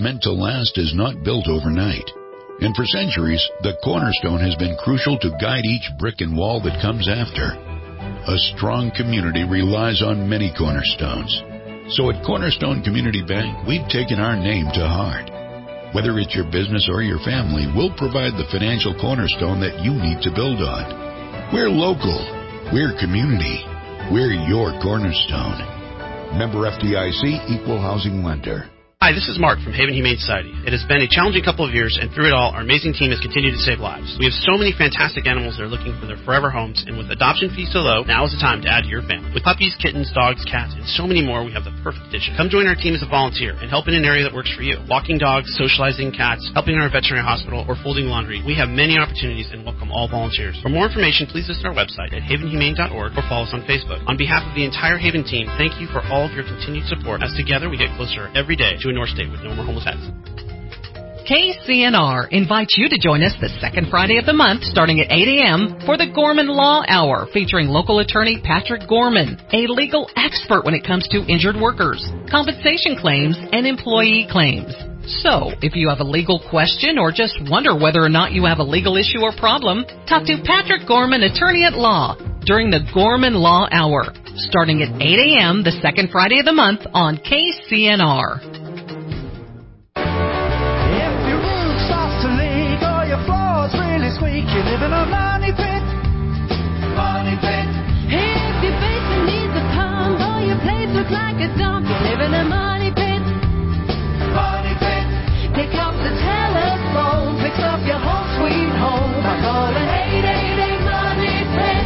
meant to last is not built overnight. And for centuries, the cornerstone has been crucial to guide each brick and wall that comes after. A strong community relies on many cornerstones. So at Cornerstone Community Bank, we've taken our name to heart. Whether it's your business or your family, we'll provide the financial cornerstone that you need to build on. We're local. We're community. We're your cornerstone. Member FDIC, Equal Housing Lender. Hi, this is Mark from Haven Humane Society. It has been a challenging couple of years, and through it all, our amazing team has continued to save lives. We have so many fantastic animals that are looking for their forever homes, and with adoption fees so low, now is the time to add to your family. With puppies, kittens, dogs, cats, and so many more, we have the perfect addition. Come join our team as a volunteer and help in an area that works for you. Walking dogs, socializing cats, helping in our veterinary hospital, or folding laundry. We have many opportunities and welcome all volunteers. For more information, please visit our website at havenhumane.org or follow us on Facebook. On behalf of the entire Haven team, thank you for all of your continued support, as together we get closer every day to a North State with no more homeless pets. KCNR invites you to join us the second Friday of the month starting at 8 a.m. for the Gorman Law Hour featuring local attorney Patrick Gorman, a legal expert when it comes to injured workers, compensation claims, and employee claims. So, if you have a legal question or just wonder whether or not you have a legal issue or problem, talk to Patrick Gorman, attorney at law, during the Gorman Law Hour starting at 8 a.m. the second Friday of the month on KCNR. Squeak, you live in a money pit. Money pit. If your basement needs a pump or your place looks like a dump, you live in a money pit. Money pit. Pick up the telephone, fix up your home sweet home by calling 888 Money Pit.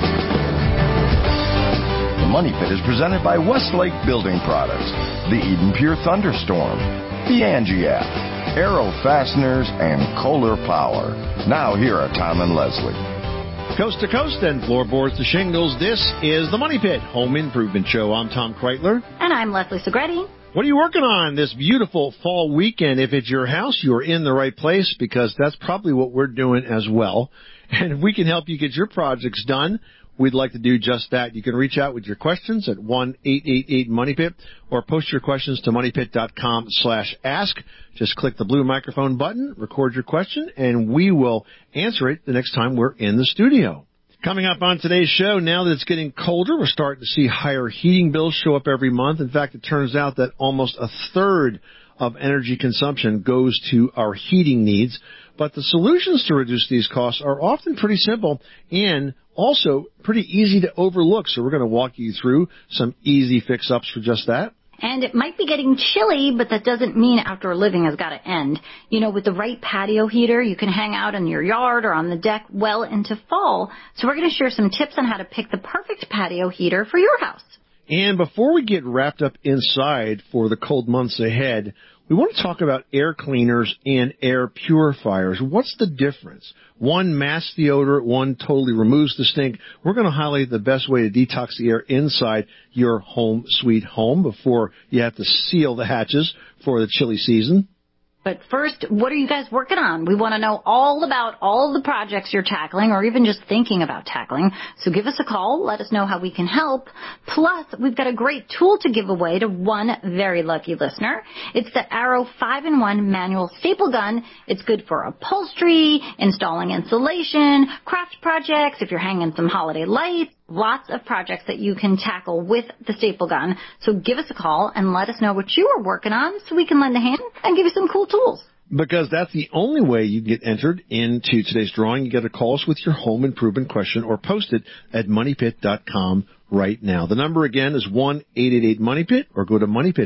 The Money Pit is presented by Westlake Building Products, the Eden Pure Thunderstorm, the Angie app, Aero Fasteners, and Kohler Power. Now, here are Tom and Leslie. Coast to coast and floorboards to shingles, this is the Money Pit Home Improvement Show. I'm Tom Kreitler. And I'm Leslie Segretti. What are you working on this beautiful fall weekend? If it's your house, you're in the right place, because that's probably what we're doing as well. And if we can help you get your projects done, we'd like to do just that. You can reach out with your questions at 1-888-MONEYPIT or post your questions to moneypit.com/ask. Just click the blue microphone button, record your question, and we will answer it the next time we're in the studio. Coming up on today's show, now that it's getting colder, we're starting to see higher heating bills show up every month. In fact, it turns out that almost a third of energy consumption goes to our heating needs. But the solutions to reduce these costs are often pretty simple and also pretty easy to overlook. So we're going to walk you through some easy fix-ups for just that. And it might be getting chilly, but that doesn't mean outdoor living has got to end. You know, with the right patio heater, you can hang out in your yard or on the deck well into fall. So we're going to share some tips on how to pick the perfect patio heater for your house. And before we get wrapped up inside for the cold months ahead, we want to talk about air cleaners and air purifiers. What's the difference? One masks the odor, one totally removes the stink. We're going to highlight the best way to detox the air inside your home sweet home before you have to seal the hatches for the chilly season. But first, what are you guys working on? We want to know all about all the projects you're tackling or even just thinking about tackling. So give us a call. Let us know how we can help. Plus, we've got a great tool to give away to one very lucky listener. It's the Arrow 5-in-1 manual staple gun. It's good for upholstery, installing insulation, craft projects, if you're hanging some holiday lights. Lots of projects that you can tackle with the staple gun. So give us a call and let us know what you are working on so we can lend a hand and give you some cool tools. Because that's the only way you get entered into today's drawing. You got to call us with your home improvement question or post it at moneypit.com right now. The number again is 1-888-MONEYPIT or go to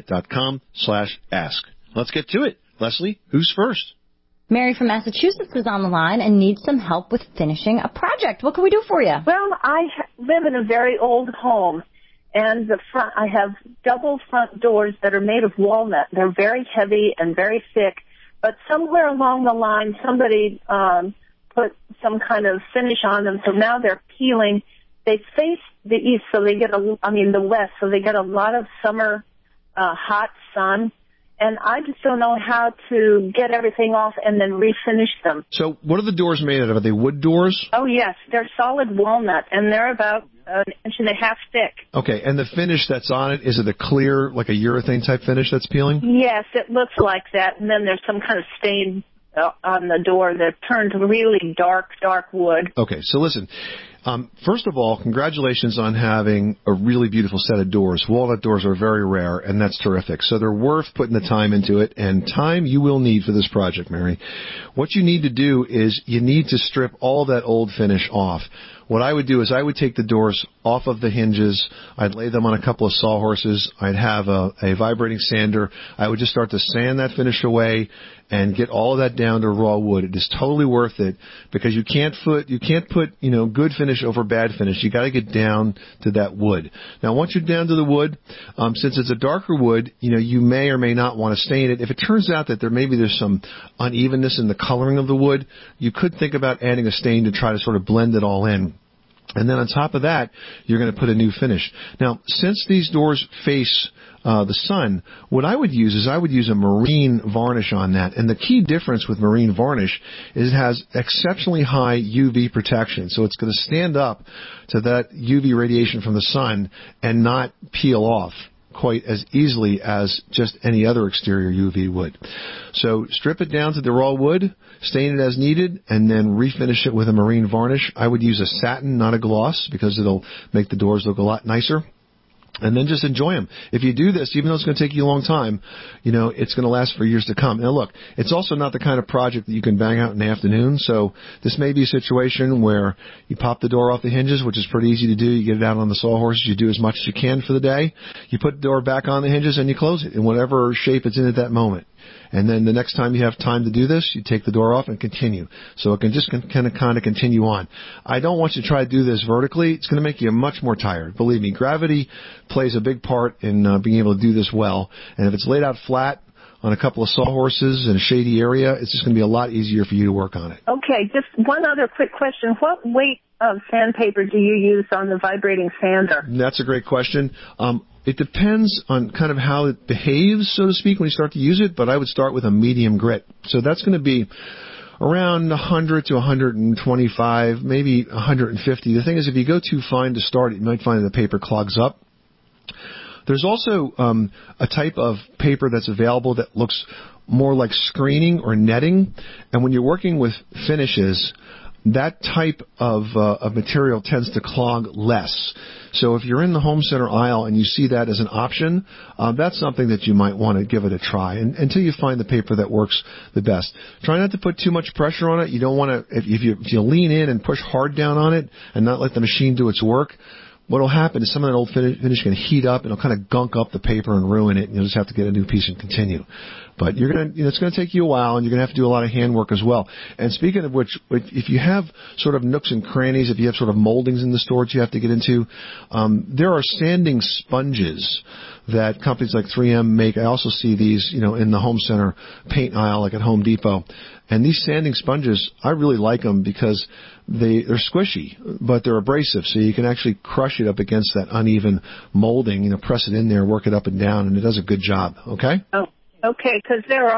moneypit.com/ask. Let's get to it. Leslie, who's first? Mary from Massachusetts is on the line and needs some help with finishing a project. What can we do for you? Well, I live in a very old home, and I have double front doors that are made of walnut. They're very heavy and very thick, but somewhere along the line, somebody put some kind of finish on them, so now they're peeling. They face the east, so they get the west, so they get a lot of summer hot sun. and I just don't know how to get everything off and then refinish them. So what are the doors made out of? Are they wood doors? Oh, yes. They're solid walnut, and they're about an inch and a half thick. Okay, and the finish that's on it, is it a clear, like a urethane type finish that's peeling? Yes, it looks like that, and then there's some kind of stain on the door that turned really dark wood. Okay, so listen. First of all, congratulations on having a really beautiful set of doors. Walnut doors are very rare, and that's terrific. So they're worth putting the time into it, and time you will need for this project, Mary. What you need to do is you need to strip all that old finish off. What I would do is I would take the doors off of the hinges. I'd lay them on a couple of sawhorses. I'd have a vibrating sander. I would just start to sand that finish away and get all of that down to raw wood. It is totally worth it because you can't put good finish over bad finish. You got to get down to that wood. Now, once you're down to the wood, since it's a darker wood, you may or may not want to stain it. If it turns out that there's some unevenness in the coloring of the wood, you could think about adding a stain to try to sort of blend it all in. And then on top of that, you're going to put a new finish. Now, since these doors face the sun, what I would use is a marine varnish on that. And the key difference with marine varnish is it has exceptionally high UV protection. So it's going to stand up to that UV radiation from the sun and not peel off quite as easily as just any other exterior UV would. So strip it down to the raw wood, stain it as needed, and then refinish it with a marine varnish. I would use a satin, not a gloss, because it'll make the doors look a lot nicer. And then just enjoy them. If you do this, even though it's going to take you a long time, it's going to last for years to come. Now, look, it's also not the kind of project that you can bang out in the afternoon. So this may be a situation where you pop the door off the hinges, which is pretty easy to do. You get it out on the sawhorses. You do as much as you can for the day. You put the door back on the hinges and you close it in whatever shape it's in at that moment. And then the next time you have time to do this, you take the door off and continue. So it can just kind of continue on. I don't want you to try to do this vertically. It's going to make you much more tired. Believe me, gravity plays a big part in being able to do this well. And if it's laid out flat on a couple of sawhorses in a shady area, it's just going to be a lot easier for you to work on it. Okay, just one other quick question. What weight of sandpaper do you use on the vibrating sander? That's a great question. It depends on kind of how it behaves, so to speak, when you start to use it, but I would start with a medium grit. So that's going to be around 100 to 125, maybe 150. The thing is, if you go too fine to start it, you might find that the paper clogs up. There's also a type of paper that's available that looks more like screening or netting, and when you're working with finishes, that type of material tends to clog less. So if you're in the home center aisle and you see that as an option, that's something that you might want to give it a try until you find the paper that works the best. Try not to put too much pressure on it. You don't want to, if you lean in and push hard down on it and not let the machine do its work, what will happen is some of that old finish can heat up and it'll kind of gunk up the paper and ruin it, and you'll just have to get a new piece and continue. But it's going to take you a while, and you're going to have to do a lot of handwork as well. And speaking of which, if you have sort of nooks and crannies, if you have sort of moldings in the store that you have to get into, there are sanding sponges that companies like 3M make. I also see these, in the home center paint aisle, like at Home Depot. And these sanding sponges, I really like them because they're squishy, but they're abrasive, so you can actually crush it up against that uneven molding, press it in there, work it up and down, and it does a good job, okay? Oh, okay, because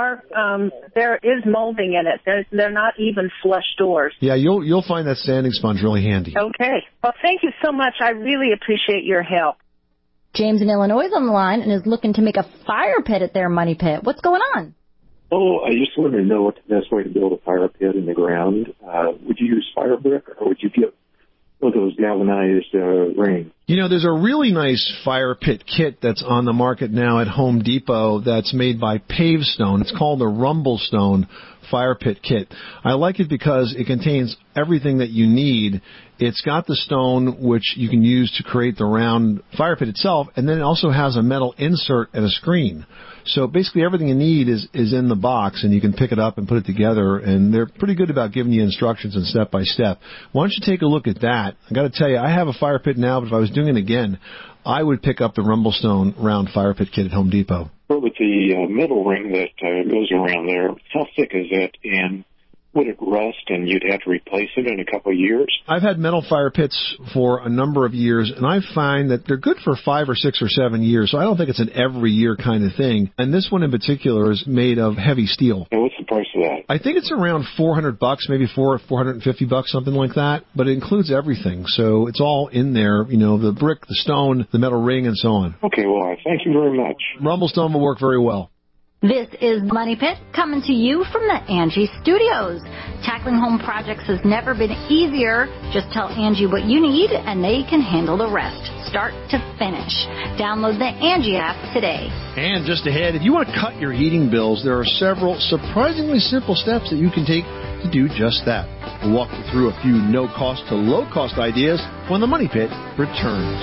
there is molding in it. They're not even flush doors. Yeah, you'll find that sanding sponge really handy. Okay. Well, thank you so much. I really appreciate your help. James in Illinois is on the line and is looking to make a fire pit at their money pit. What's going on? Oh, I just wanted to know what the best way to build a fire pit in the ground. Would you use fire brick, or would you get one of those galvanized rings? There's a really nice fire pit kit that's on the market now at Home Depot that's made by Pavestone. It's called the Rumblestone Fire Pit Kit. I like it because it contains everything that you need. It's got the stone, which you can use to create the round fire pit itself, and then it also has a metal insert and a screen. So basically everything you need is in the box, and you can pick it up and put it together, and they're pretty good about giving you instructions and step by step. Why don't you take a look at that? I got to tell you, I have a fire pit now, but if I was doing it again, I would pick up the Rumblestone round fire pit kit at Home Depot. With the metal ring that goes around there, how thick is it, and would it rust and you'd have to replace it in a couple of years? I've had metal fire pits for a number of years, and I find that they're good for 5 or 6 or 7 years, so I don't think it's an every year kind of thing. And this one in particular is made of heavy steel. And what's the price of that? I think it's around $400, maybe $450, something like that, but it includes everything. So it's all in there, you know, the brick, the stone, the metal ring, and so on. Okay, well, thank you very much. Rumble Stone will work very well. This is Money Pit coming to you from the Angie Studios. Tackling home projects has never been easier. Just tell Angie what you need and they can handle the rest, start to finish. Download the Angie app today. And just ahead, if you want to cut your heating bills, there are several surprisingly simple steps that you can take to do just that. We'll walk you through a few no-cost to low-cost ideas when the Money Pit returns.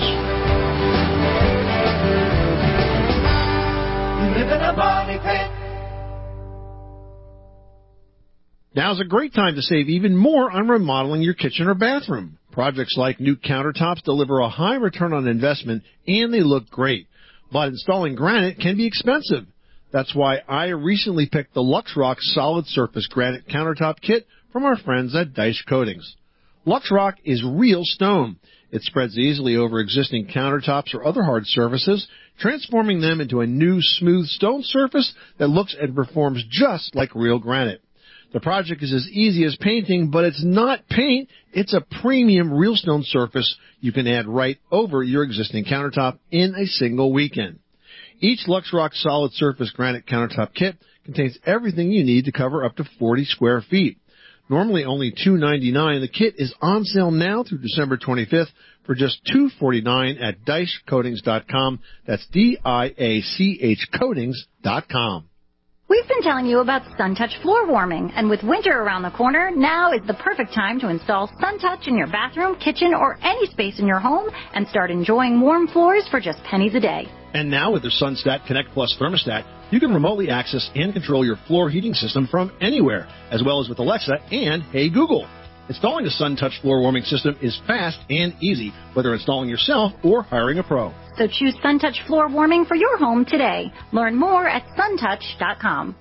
Live in a money pit. Now's a great time to save even more on remodeling your kitchen or bathroom. Projects like new countertops deliver a high return on investment and they look great. But installing granite can be expensive. That's why I recently picked the LuxRock Solid Surface Granite Countertop Kit from our friends at Dice Coatings. LuxRock is real stone. It spreads easily over existing countertops or other hard surfaces, transforming them into a new smooth stone surface that looks and performs just like real granite. The project is as easy as painting, but it's not paint. It's a premium real stone surface you can add right over your existing countertop in a single weekend. Each LuxRock Solid Surface Granite Countertop Kit contains everything you need to cover up to 40 square feet. Normally only $2.99, the kit is on sale now through December 25th for just $2.49 at DiceCoatings.com. That's DIACH Coatings.com. We've been telling you about SunTouch floor warming, and with winter around the corner, now is the perfect time to install SunTouch in your bathroom, kitchen, or any space in your home and start enjoying warm floors for just pennies a day. And now with the SunStat Connect Plus thermostat, you can remotely access and control your floor heating system from anywhere, as well as with Alexa and Hey Google. Installing a SunTouch floor warming system is fast and easy, whether installing yourself or hiring a pro. So choose SunTouch floor warming for your home today. Learn more at suntouch.com.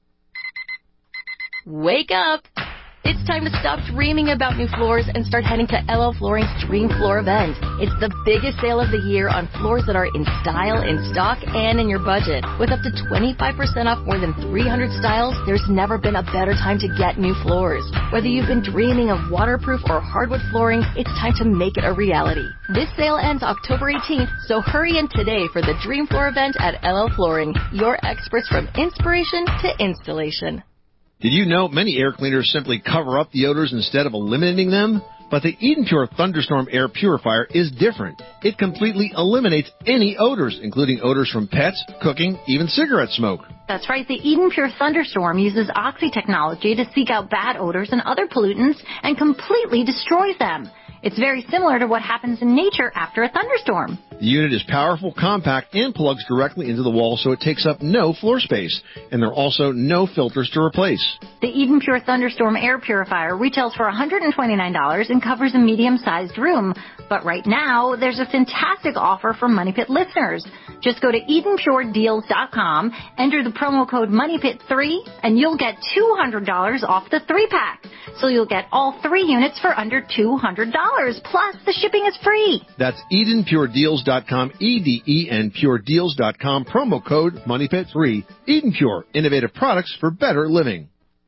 Wake up! It's time to stop dreaming about new floors and start heading to LL Flooring's Dream Floor event. It's the biggest sale of the year on floors that are in style, in stock, and in your budget. With up to 25% off more than 300 styles, there's never been a better time to get new floors. Whether you've been dreaming of waterproof or hardwood flooring, it's time to make it a reality. This sale ends October 18th, so hurry in today for the Dream Floor event at LL Flooring, your experts from inspiration to installation. Did you know many air cleaners simply cover up the odors instead of eliminating them? But the Eden Pure Thunderstorm Air Purifier is different. It completely eliminates any odors, including odors from pets, cooking, even cigarette smoke. That's right. The Eden Pure Thunderstorm uses Oxy technology to seek out bad odors and other pollutants and completely destroys them. It's very similar to what happens in nature after a thunderstorm. The unit is powerful, compact, and plugs directly into the wall, so it takes up no floor space. And there are also no filters to replace. The Eden Pure Thunderstorm Air Purifier retails for $129 and covers a medium-sized room. But right now, there's a fantastic offer for Money Pit listeners. Just go to EdenPureDeals.com, enter the promo code MoneyPit3, and you'll get $200 off the 3-pack. So you'll get all 3 units for under $200. Plus, the shipping is free. That's EdenPureDeals.com, EDENPureDeals.com, promo code MoneyPit3. Eden Pure, innovative products for better living.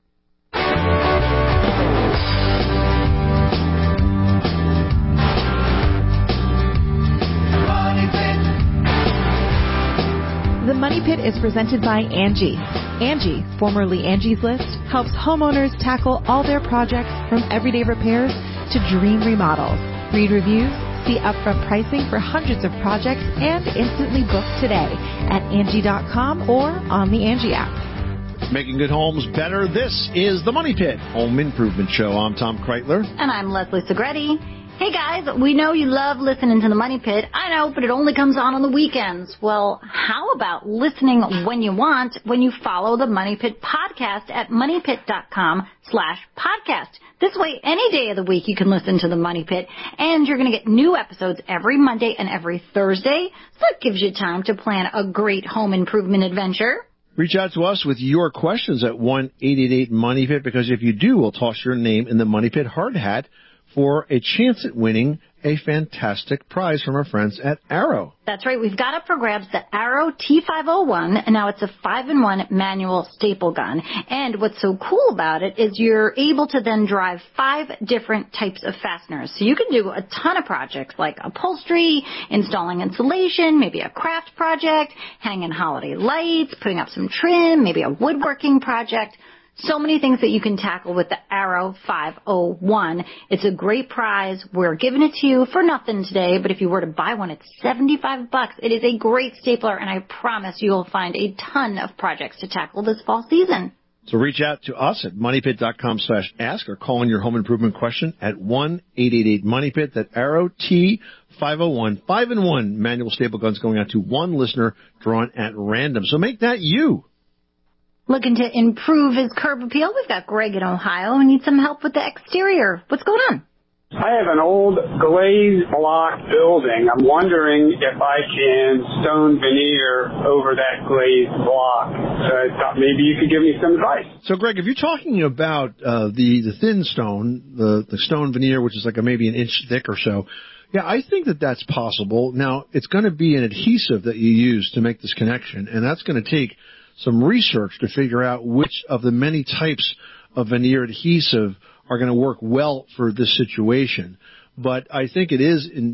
The Money Pit is presented by Angie. Angie, formerly Angie's List, helps homeowners tackle all their projects from everyday repairs to dream remodels. Read reviews, see upfront pricing for hundreds of projects, and instantly book today at Angie.com or on the Angie app. Making good homes better. This is the Money Pit Home Improvement Show. I'm Tom Kreitler. And I'm Leslie Segretti. Hey guys, we know you love listening to the Money Pit. I know, but it only comes on the weekends. Well, how about listening when you want when you follow the Money Pit podcast at moneypit.com/podcast. This way, any day of the week you can listen to the Money Pit, and you're going to get new episodes every Monday and every Thursday. So that gives you time to plan a great home improvement adventure. Reach out to us with your questions at 1-888-MONEYPIT, because if you do, we'll toss your name in the Money Pit hard hat for a chance at winning a fantastic prize from our friends at Arrow. That's right. We've got up for grabs the Arrow T501, and now it's a 5-in-1 manual staple gun. And what's so cool about it is you're able to then drive 5 different types of fasteners. So you can do a ton of projects like upholstery, installing insulation, maybe a craft project, hanging holiday lights, putting up some trim, maybe a woodworking project. So many things that you can tackle with the Arrow 501. It's a great prize. We're giving it to you for nothing today, but if you were to buy one, it's $75. It is a great stapler, and I promise you will find a ton of projects to tackle this fall season. So reach out to us at moneypit.com/ask or call in your home improvement question at 1-888-MONEYPIT. That Arrow T501 5-in-1 manual staple gun's going out to one listener drawn at random. So make that you. Looking to improve his curb appeal? We've got Greg in Ohio who needs some help with the exterior. What's going on? I have an old glazed block building. I'm wondering if I can stone veneer over that glazed block. So I thought maybe you could give me some advice. So, Greg, if you're talking about the thin stone, the stone veneer, which is like maybe an inch thick or so, yeah, I think that that's possible. Now, it's going to be an adhesive that you use to make this connection, and that's going to take some research to figure out which of the many types of veneer adhesive are going to work well for this situation. But I think it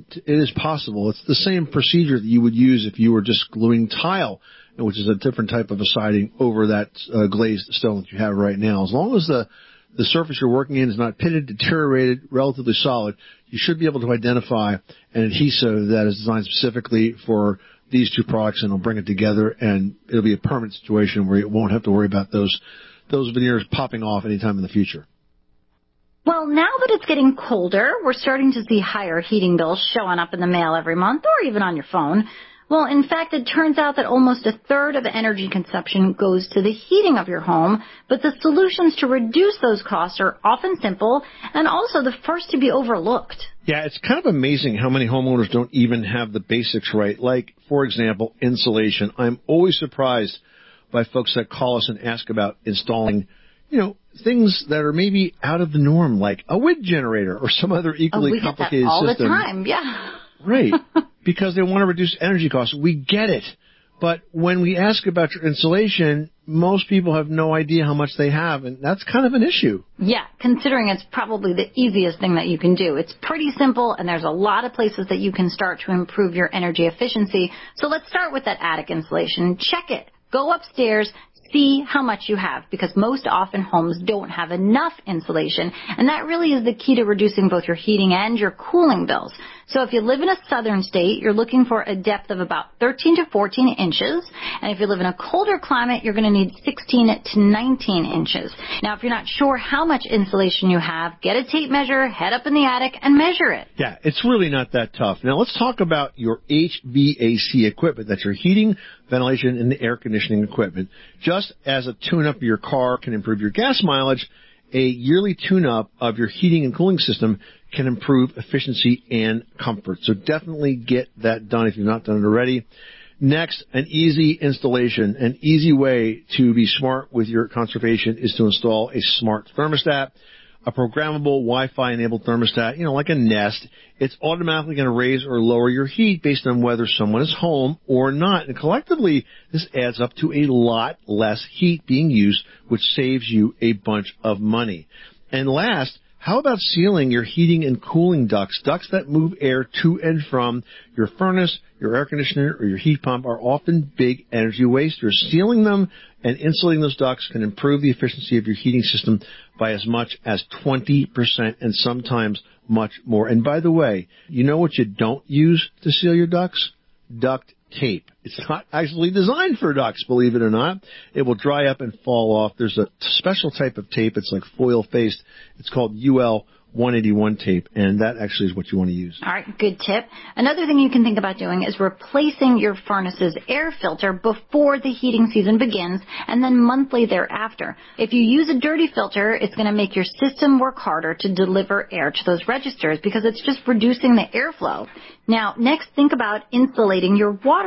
is possible. It's the same procedure that you would use if you were just gluing tile, which is a different type of a siding over that glazed stone that you have right now. As long as the surface you're working in is not pitted, deteriorated, relatively solid, you should be able to identify an adhesive that is designed specifically for these two products, and it'll bring it together, and it'll be a permanent situation where you won't have to worry about those veneers popping off anytime in the future. Well, now that it's getting colder, we're starting to see higher heating bills showing up in the mail every month or even on your phone. Well, in fact, it turns out that almost a third of energy consumption goes to the heating of your home, but the solutions to reduce those costs are often simple and also the first to be overlooked. Yeah, it's kind of amazing how many homeowners don't even have the basics right. Like, for example, insulation. I'm always surprised by folks that call us and ask about installing, things that are maybe out of the norm, like a wind generator or some other equally complicated system. We get that all the time, yeah. Right, because they want to reduce energy costs. We get it. But when we ask about your insulation, most people have no idea how much they have, and that's kind of an issue. Yeah, considering it's probably the easiest thing that you can do. It's pretty simple, and there's a lot of places that you can start to improve your energy efficiency. So let's start with that attic insulation. Check it. Go upstairs. See how much you have, because most often homes don't have enough insulation, and that really is the key to reducing both your heating and your cooling bills. So if you live in a southern state, you're looking for a depth of about 13 to 14 inches, and if you live in a colder climate, you're going to need 16 to 19 inches. Now, if you're not sure how much insulation you have, get a tape measure, head up in the attic, and measure it. Yeah, it's really not that tough. Now, let's talk about your HVAC equipment. That's your heating, ventilation, and air conditioning equipment. Just as a tune-up of your car can improve your gas mileage, a yearly tune-up of your heating and cooling system can improve efficiency and comfort. So definitely get that done if you've not done it already. Next, an easy installation. An easy way to be smart with your conservation is to install a smart thermostat, a programmable Wi-Fi enabled thermostat, like a Nest. It's automatically going to raise or lower your heat based on whether someone is home or not. And collectively, this adds up to a lot less heat being used, which saves you a bunch of money. And last, how about sealing your heating and cooling ducts? Ducts that move air to and from your furnace, your air conditioner, or your heat pump are often big energy wasters. Sealing them and insulating those ducts can improve the efficiency of your heating system by as much as 20% and sometimes much more. And by the way, you know what you don't use to seal your ducts? Duct tape. It's not actually designed for ducts, believe it or not. It will dry up and fall off. There's a special type of tape. It's like foil-faced. It's called UL 181 tape, and that actually is what you want to use. All right, good tip. Another thing you can think about doing is replacing your furnace's air filter before the heating season begins and then monthly thereafter. If you use a dirty filter, it's going to make your system work harder to deliver air to those registers because it's just reducing the airflow. Now, next, think about insulating your water heater.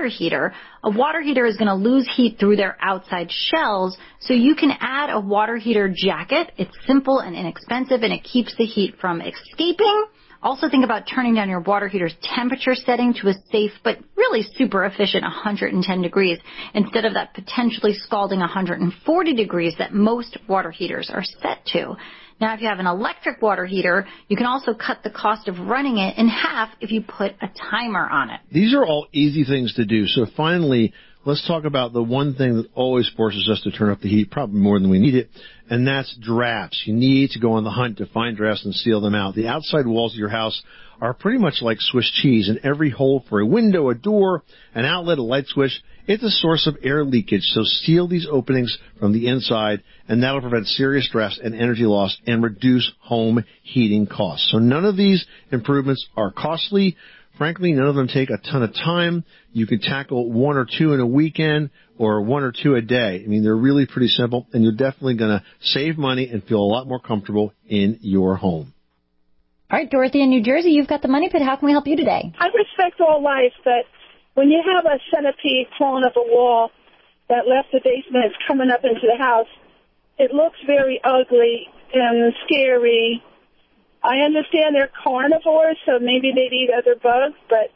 heater. A water heater is going to lose heat through their outside shells, so you can add a water heater jacket. It's simple and inexpensive, and it keeps the heat from escaping. Also think about turning down your water heater's temperature setting to a safe but really super efficient 110 degrees instead of that potentially scalding 140 degrees that most water heaters are set to. Now, if you have an electric water heater, you can also cut the cost of running it in half if you put a timer on it. These are all easy things to do. So finally, let's talk about the one thing that always forces us to turn up the heat, probably more than we need it, and that's drafts. You need to go on the hunt to find drafts and seal them out. The outside walls of your house are pretty much like Swiss cheese, and every hole for a window, a door, an outlet, a light switch, it's a source of air leakage. So seal these openings from the inside, and that'll prevent serious drafts and energy loss and reduce home heating costs. So none of these improvements are costly. Frankly, none of them take a ton of time. You can tackle one or two in a weekend or one or two a day. I mean, they're really pretty simple, and you're definitely going to save money and feel a lot more comfortable in your home. All right, Dorothy in New Jersey, you've got the Money Pit. How can we help you today? I respect all life, but when you have a centipede crawling up a wall that left the basement, it's coming up into the house, it looks very ugly and scary. I understand they're carnivores, so maybe they'd eat other bugs, but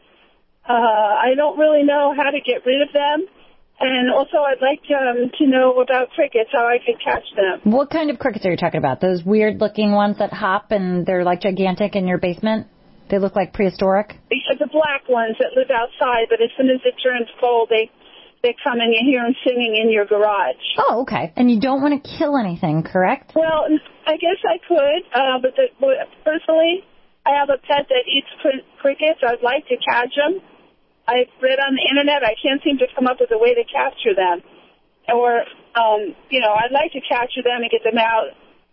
I don't really know how to get rid of them. And also, I'd like to know about crickets, how I could catch them. What kind of crickets are you talking about? Those weird-looking ones that hop and they're like gigantic in your basement? They look like prehistoric? The black ones that live outside, but as soon as it turns cold, they come and you hear them singing in your garage. Oh, okay. And you don't want to kill anything, correct? Well, I guess I could, but personally, I have a pet that eats crickets. I'd like to catch them. I've read on the Internet. I can't seem to come up with a way to capture them. Or, I'd like to capture them and get them out.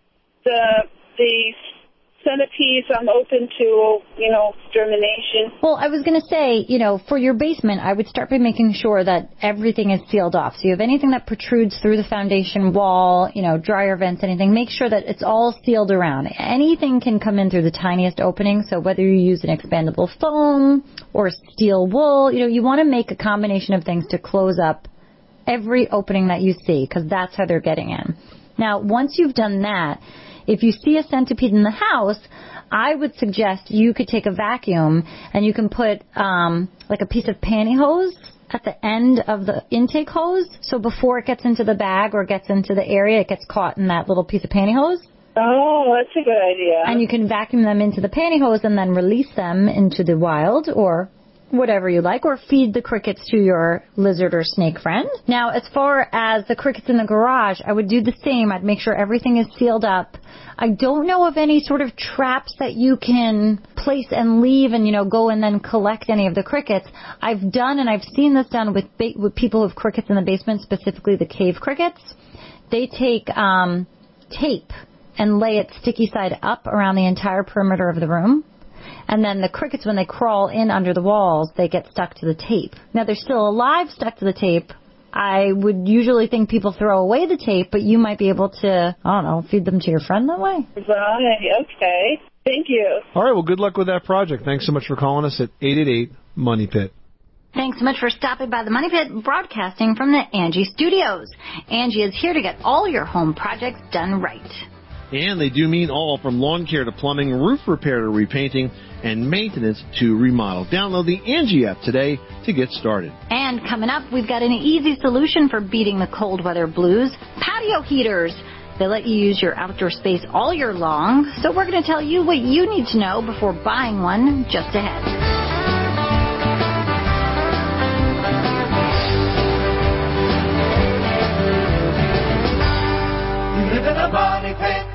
The centipedes, I'm open to, extermination. Well, I was going to say, for your basement, I would start by making sure that everything is sealed off. So you have anything that protrudes through the foundation wall, dryer vents, anything, make sure that it's all sealed around. Anything can come in through the tiniest opening, so whether you use an expandable foam or steel wool, you want to make a combination of things to close up every opening that you see, because that's how they're getting in. Now, once you've done that, if you see a centipede in the house, I would suggest you could take a vacuum and you can put like a piece of pantyhose at the end of the intake hose. So before it gets into the bag or gets into the area, it gets caught in that little piece of pantyhose. Oh, that's a good idea. And you can vacuum them into the pantyhose and then release them into the wild or whatever you like, or feed the crickets to your lizard or snake friend. Now, as far as the crickets in the garage, I would do the same. I'd make sure everything is sealed up. I don't know of any sort of traps that you can place and leave and, go and then collect any of the crickets. I've done, and I've seen this done with people who have crickets in the basement, specifically the cave crickets. They take tape and lay it sticky side up around the entire perimeter of the room. And then the crickets, when they crawl in under the walls, they get stuck to the tape. Now, they're still alive stuck to the tape. I would usually think people throw away the tape, but you might be able to, feed them to your friend that way. Right, okay. Thank you. All right, well, good luck with that project. Thanks so much for calling us at 888-MONEY-PIT. Thanks so much for stopping by the Money Pit, broadcasting from the Angie Studios. Angie is here to get all your home projects done right. And they do mean all, from lawn care to plumbing, roof repair to repainting, and maintenance to remodel. Download the Angie app today to get started. And coming up, we've got an easy solution for beating the cold weather blues: patio heaters. They let you use your outdoor space all year long. So we're going to tell you what you need to know before buying one just ahead. You live in a money pit.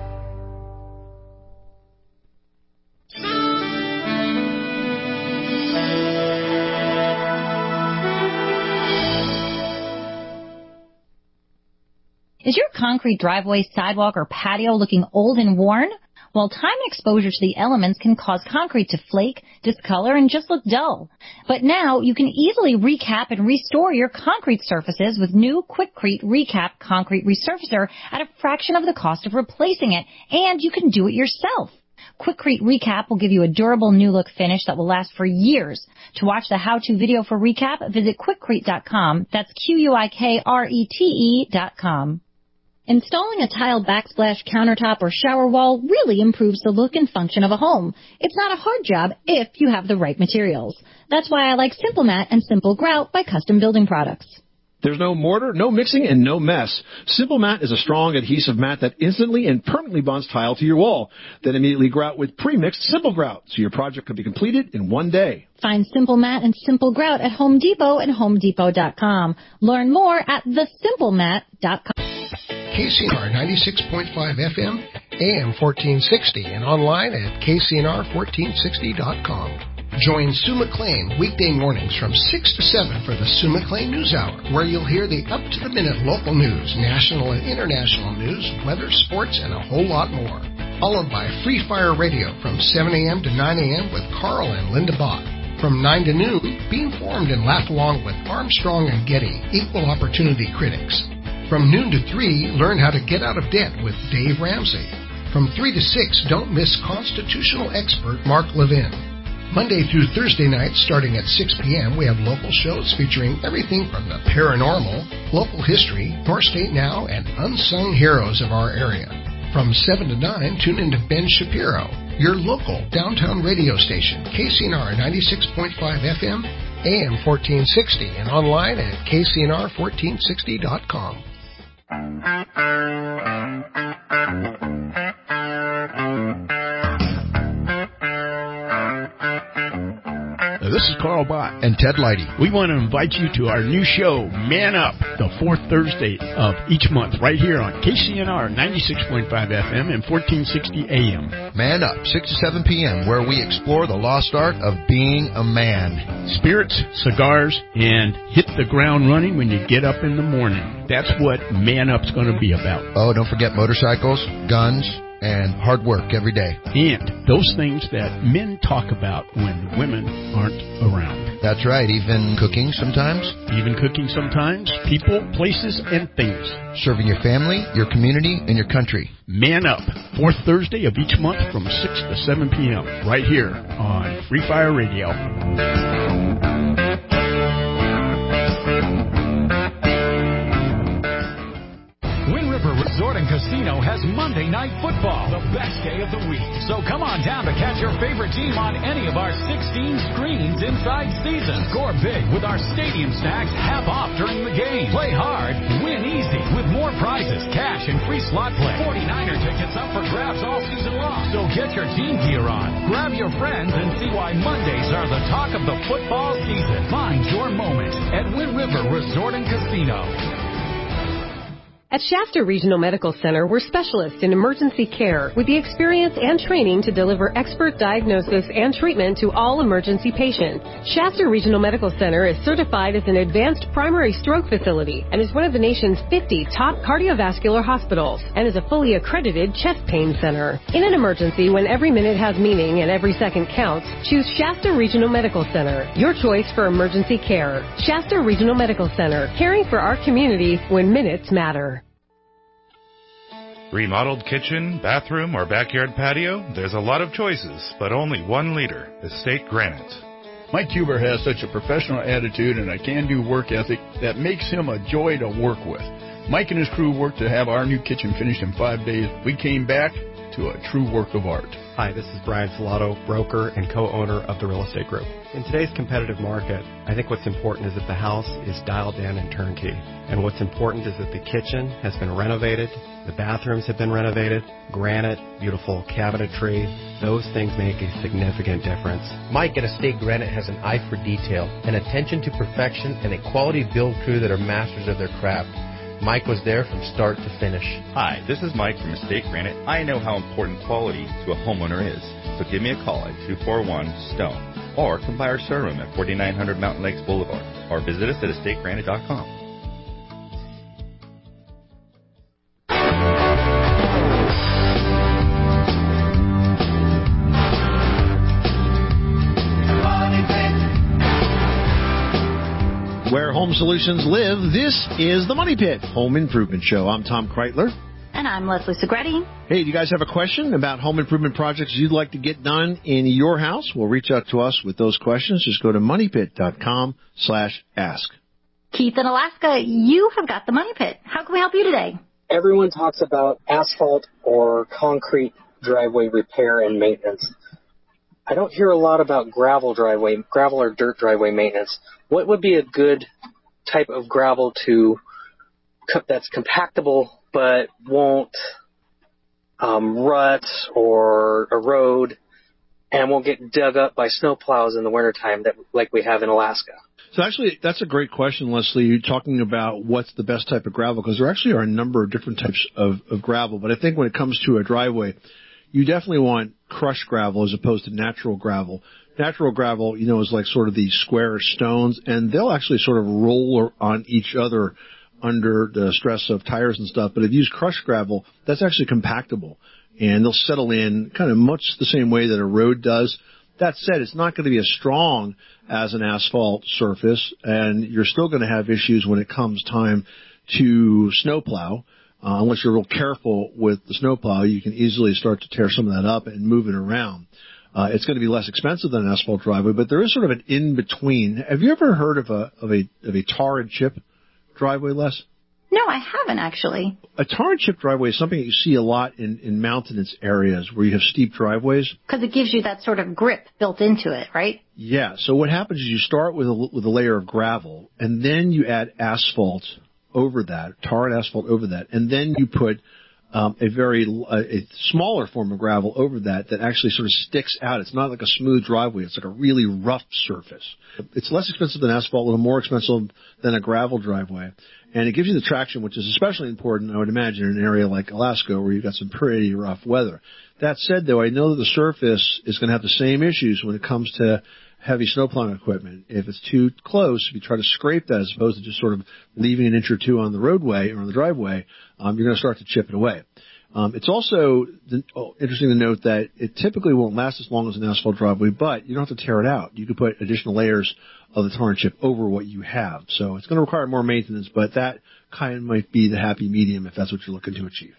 Is your concrete driveway, sidewalk, or patio looking old and worn? Well, time and exposure to the elements can cause concrete to flake, discolor, and just look dull. But now you can easily recap and restore your concrete surfaces with new Quikrete Recap Concrete Resurfacer at a fraction of the cost of replacing it, and you can do it yourself. Quikrete Recap will give you a durable new look finish that will last for years. To watch the how-to video for Recap, visit Quikrete.com. That's Quikrete.com. Installing a tile backsplash countertop or shower wall really improves the look and function of a home. It's not a hard job if you have the right materials. That's why I like Simple Mat and Simple Grout by Custom Building Products. There's no mortar, no mixing, and no mess. Simple Mat is a strong adhesive mat that instantly and permanently bonds tile to your wall. Then immediately grout with pre-mixed Simple Grout, so your project can be completed in one day. Find Simple Mat and Simple Grout at Home Depot and HomeDepot.com. Learn more at thesimplemat.com. KCNR 96.5 FM, AM 1460, and online at KCNR1460.com. Join Sue McLean weekday mornings from 6 to 7 for the Sue McLean News Hour, where you'll hear the up-to-the-minute local news, national and international news, weather, sports, and a whole lot more. Followed by Free Fire Radio from 7 a.m. to 9 a.m. with Carl and Linda Bach. From 9 to noon, be informed and laugh along with Armstrong and Getty, equal opportunity critics. From noon to 3, learn how to get out of debt with Dave Ramsey. From 3 to 6, don't miss constitutional expert Mark Levin. Monday through Thursday nights, starting at 6 p.m., we have local shows featuring everything from the paranormal, local history, North State Now, and unsung heroes of our area. From 7 to 9, tune into Ben Shapiro, your local downtown radio station, KCNR 96.5 FM, AM 1460, and online at KCNR1460.com. This is Carl Bott and Ted Leidy. We want to invite you to our new show, Man Up, the fourth Thursday of each month, right here on KCNR 96.5 FM and 1460 AM. Man Up, 6 to 7 p.m., where we explore the lost art of being a man. Spirits, cigars, and hit the ground running when you get up in the morning. That's what Man Up's going to be about. Oh, don't forget motorcycles, guns, and hard work every day. And those things that men talk about when women aren't around. That's right, even cooking sometimes. People, places, and things. Serving your family, your community, and your country. Man Up, fourth Thursday of each month from 6 to 7 p.m. right here on Free Fire Radio. Resort and Casino has Monday Night Football, the best day of the week. So come on down to catch your favorite team on any of our 16 screens inside season. Score big with our stadium snacks half off during the game. Play hard, win easy with more prizes, cash, and free slot play. 49er tickets up for grabs all season long. So get your team gear on, grab your friends, and see why Mondays are the talk of the football season. Find your moment at Wind River Resort and Casino. At Shasta Regional Medical Center, we're specialists in emergency care with the experience and training to deliver expert diagnosis and treatment to all emergency patients. Shasta Regional Medical Center is certified as an advanced primary stroke facility and is one of the nation's 50 top cardiovascular hospitals and is a fully accredited chest pain center. In an emergency, when every minute has meaning and every second counts, choose Shasta Regional Medical Center, your choice for emergency care. Shasta Regional Medical Center, caring for our community when minutes matter. Remodeled kitchen, bathroom, or backyard patio? There's a lot of choices, but only one leader, Estate Granite. Mike Huber has such a professional attitude and a can-do work ethic that makes him a joy to work with. Mike and his crew worked to have our new kitchen finished in 5 days. We came back to a true work of art. Hi, this is Brian Filato, broker and co-owner of the Real Estate Group. In today's competitive market, I think what's important is that the house is dialed in and turnkey. And what's important is that the kitchen has been renovated, the bathrooms have been renovated, granite, beautiful cabinetry. Those things make a significant difference. Mike at Estate Granite has an eye for detail, an attention to perfection, and a quality build crew that are masters of their craft. Mike was there from start to finish. Hi, this is Mike from Estate Granite. I know how important quality to a homeowner is. So give me a call at 241-STONE or come by our showroom at 4900 Mountain Lakes Boulevard or visit us at estategranite.com. Where home solutions live, this is the Money Pit Home Improvement Show. I'm Tom Kreitler. And I'm Leslie Segretti. Hey, do you guys have a question about home improvement projects you'd like to get done in your house? Well, reach out to us with those questions. Just go to moneypit.com/ask. Keith in Alaska, you have got the Money Pit. How can we help you today? Everyone talks about asphalt or concrete driveway repair and maintenance. I don't hear a lot about gravel or dirt driveway maintenance. What would be a good type of gravel that's compactable but won't rut or erode and won't get dug up by snowplows in the wintertime like we have in Alaska? So actually, that's a great question, Leslie. You're talking about what's the best type of gravel, because there actually are a number of different types of gravel. But I think when it comes to a driveway, you definitely want crushed gravel as opposed to natural gravel. Natural gravel, is like sort of these squarish stones, and they'll actually sort of roll on each other under the stress of tires and stuff. But if you use crushed gravel, that's actually compactable, and they'll settle in kind of much the same way that a road does. That said, it's not going to be as strong as an asphalt surface, and you're still going to have issues when it comes time to snowplow. Unless you're real careful with the snowplow, you can easily start to tear some of that up and move it around. It's going to be less expensive than an asphalt driveway, but there is sort of an in-between. Have you ever heard of a tar and chip driveway, Les? No, I haven't actually. A tar and chip driveway is something that you see a lot in mountainous areas where you have steep driveways. Because it gives you that sort of grip built into it, right? Yeah. So what happens is you start with a layer of gravel, and then you add asphalt over that, tar and asphalt over that, and then you put a smaller form of gravel over that actually sort of sticks out. It's not like a smooth driveway. It's like a really rough surface. It's less expensive than asphalt, a little more expensive than a gravel driveway. And it gives you the traction, which is especially important, I would imagine, in an area like Alaska where you've got some pretty rough weather. That said, though, I know that the surface is going to have the same issues when it comes to heavy snowplowing equipment. If it's too close, if you try to scrape that as opposed to just sort of leaving an inch or two on the roadway or on the driveway, you're going to start to chip it away. It's also interesting to note that it typically won't last as long as an asphalt driveway, but you don't have to tear it out. You can put additional layers of the tar and chip over what you have. So it's going to require more maintenance, but that kind of might be the happy medium if that's what you're looking to achieve.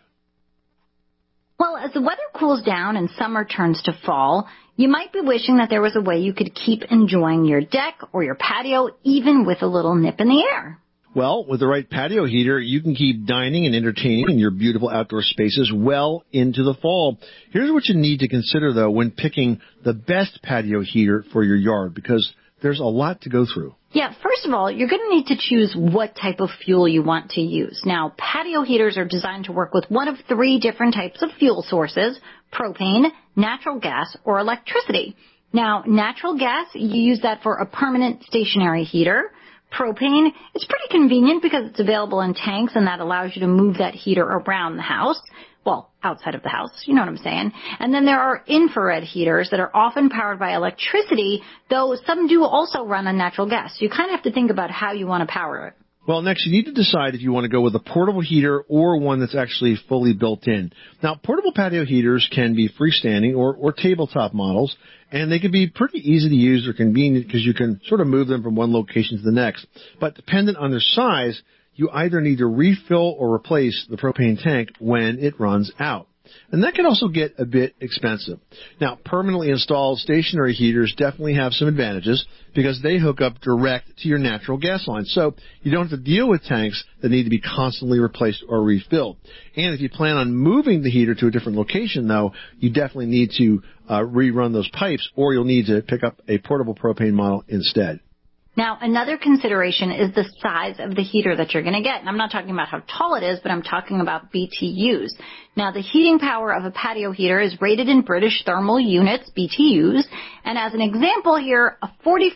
Well, as the weather cools down and summer turns to fall, you might be wishing that there was a way you could keep enjoying your deck or your patio even with a little nip in the air. Well, with the right patio heater, you can keep dining and entertaining in your beautiful outdoor spaces well into the fall. Here's what you need to consider, though, when picking the best patio heater for your yard, because there's a lot to go through. Yeah, first of all, you're going to need to choose what type of fuel you want to use. Now, patio heaters are designed to work with one of 3 different types of fuel sources: propane, natural gas, or electricity. Now, natural gas, you use that for a permanent stationary heater. Propane, it's pretty convenient because it's available in tanks, and that allows you to move that heater around the house. Well, outside of the house, you know what I'm saying. And then there are infrared heaters that are often powered by electricity, though some do also run on natural gas. So you kind of have to think about how you want to power it. Well, next you need to decide if you want to go with a portable heater or one that's actually fully built in. Now, portable patio heaters can be freestanding or tabletop models, and they can be pretty easy to use or convenient because you can sort of move them from one location to the next. But dependent on their size, you either need to refill or replace the propane tank when it runs out. And that can also get a bit expensive. Now, permanently installed stationary heaters definitely have some advantages because they hook up direct to your natural gas line. So you don't have to deal with tanks that need to be constantly replaced or refilled. And if you plan on moving the heater to a different location, though, you definitely need to rerun those pipes, or you'll need to pick up a portable propane model instead. Now, another consideration is the size of the heater that you're going to get. And I'm not talking about how tall it is, but I'm talking about BTUs. Now, the heating power of a patio heater is rated in British thermal units, BTUs. And as an example here, a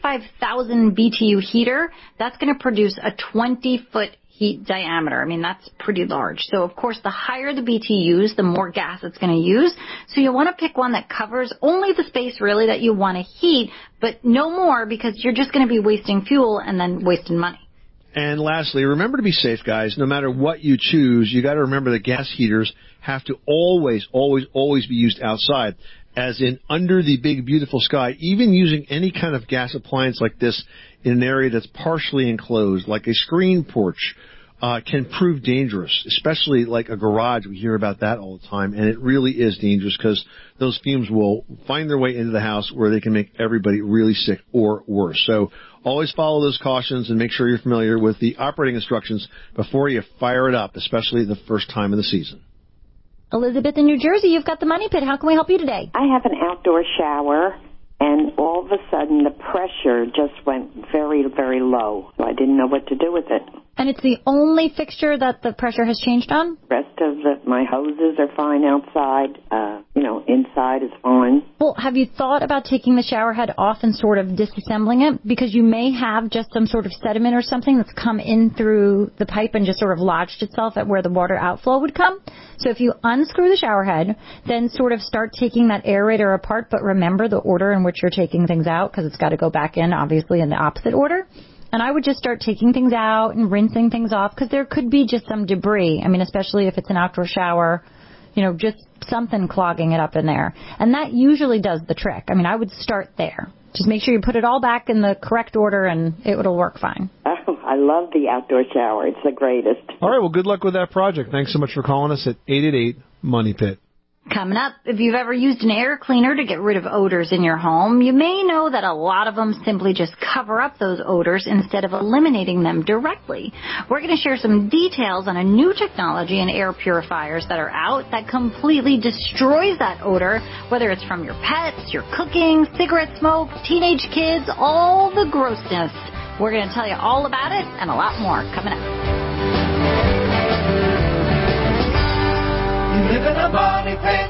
45,000 BTU heater, that's going to produce a 20-foot heat diameter. I mean, that's pretty large. So, of course, the higher the BTUs, the more gas it's going to use. So you want to pick one that covers only the space, really, that you want to heat, but no more, because you're just going to be wasting fuel and then wasting money. And lastly, remember to be safe, guys. No matter what you choose, you got to remember that gas heaters have to always be used outside, as in under the big, beautiful sky. Even using any kind of gas appliance like this in an area that's partially enclosed, like a screen porch, can prove dangerous, especially like a garage. We hear about that all the time, and it really is dangerous because those fumes will find their way into the house where they can make everybody really sick or worse. So always follow those cautions and make sure you're familiar with the operating instructions before you fire it up, especially the first time of the season. Elizabeth in New Jersey, you've got the Money Pit. How can we help you today? I have an outdoor shower, and all of a sudden the pressure just went very, very low. So I didn't know what to do with it. And it's the only fixture that the pressure has changed on? The rest of my hoses are fine outside. Inside is fine. Well, have you thought about taking the shower head off and sort of disassembling it? Because you may have just some sort of sediment or something that's come in through the pipe and just sort of lodged itself at where the water outflow would come. So if you unscrew the shower head, then sort of start taking that aerator apart, but remember the order in which you're taking things out, because it's got to go back in, obviously, in the opposite order. And I would just start taking things out and rinsing things off, because there could be just some debris. I mean, especially if it's an outdoor shower, just something clogging it up in there. And that usually does the trick. I mean, I would start there. Just make sure you put it all back in the correct order, and it'll work fine. Oh, I love the outdoor shower. It's the greatest. All right, well, good luck with that project. Thanks so much for calling us at 888-MONEY-PIT. Coming up, if you've ever used an air cleaner to get rid of odors in your home, you may know that a lot of them simply just cover up those odors instead of eliminating them directly. We're going to share some details on a new technology in air purifiers that are out that completely destroys that odor, whether it's from your pets, your cooking, cigarette smoke, teenage kids, all the grossness. We're going to tell you all about it and a lot more coming up. Live in a money pit.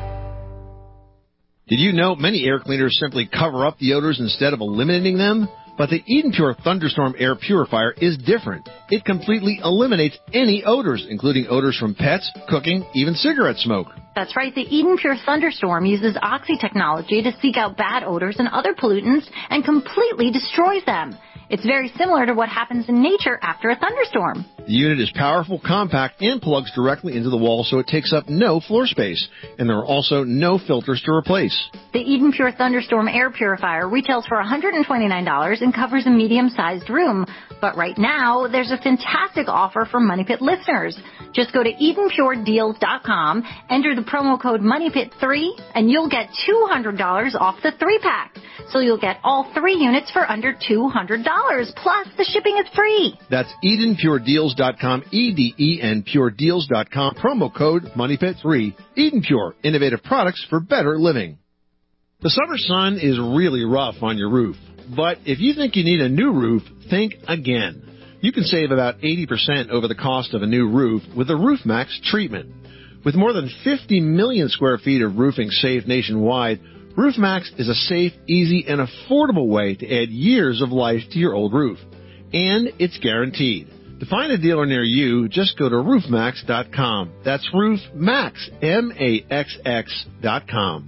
Did you know many air cleaners simply cover up the odors instead of eliminating them? But the Eden Pure Thunderstorm Air Purifier is different. It completely eliminates any odors, including odors from pets, cooking, even cigarette smoke. That's right. The Eden Pure Thunderstorm uses Oxy technology to seek out bad odors and other pollutants and completely destroys them. It's very similar to what happens in nature after a thunderstorm. The unit is powerful, compact, and plugs directly into the wall, so it takes up no floor space. And there are also no filters to replace. The Eden Pure Thunderstorm Air Purifier retails for $129 and covers a medium-sized room. But right now, there's a fantastic offer for Money Pit listeners. Just go to EdenPureDeals.com, enter the promo code MoneyPit3, and you'll get $200 off the 3-pack. So you'll get all 3 units for under $200. Plus, the shipping is free. That's EdenPureDeals.com, EdenPureDeals.com, promo code MoneyPit3. Eden Pure, innovative products for better living. The summer sun is really rough on your roof. But if you think you need a new roof, think again. You can save about 80% over the cost of a new roof with the RoofMax treatment. With more than 50 million square feet of roofing saved nationwide, RoofMax is a safe, easy, and affordable way to add years of life to your old roof. And it's guaranteed. To find a dealer near you, just go to roofmax.com. That's RoofMax, MAXX.com.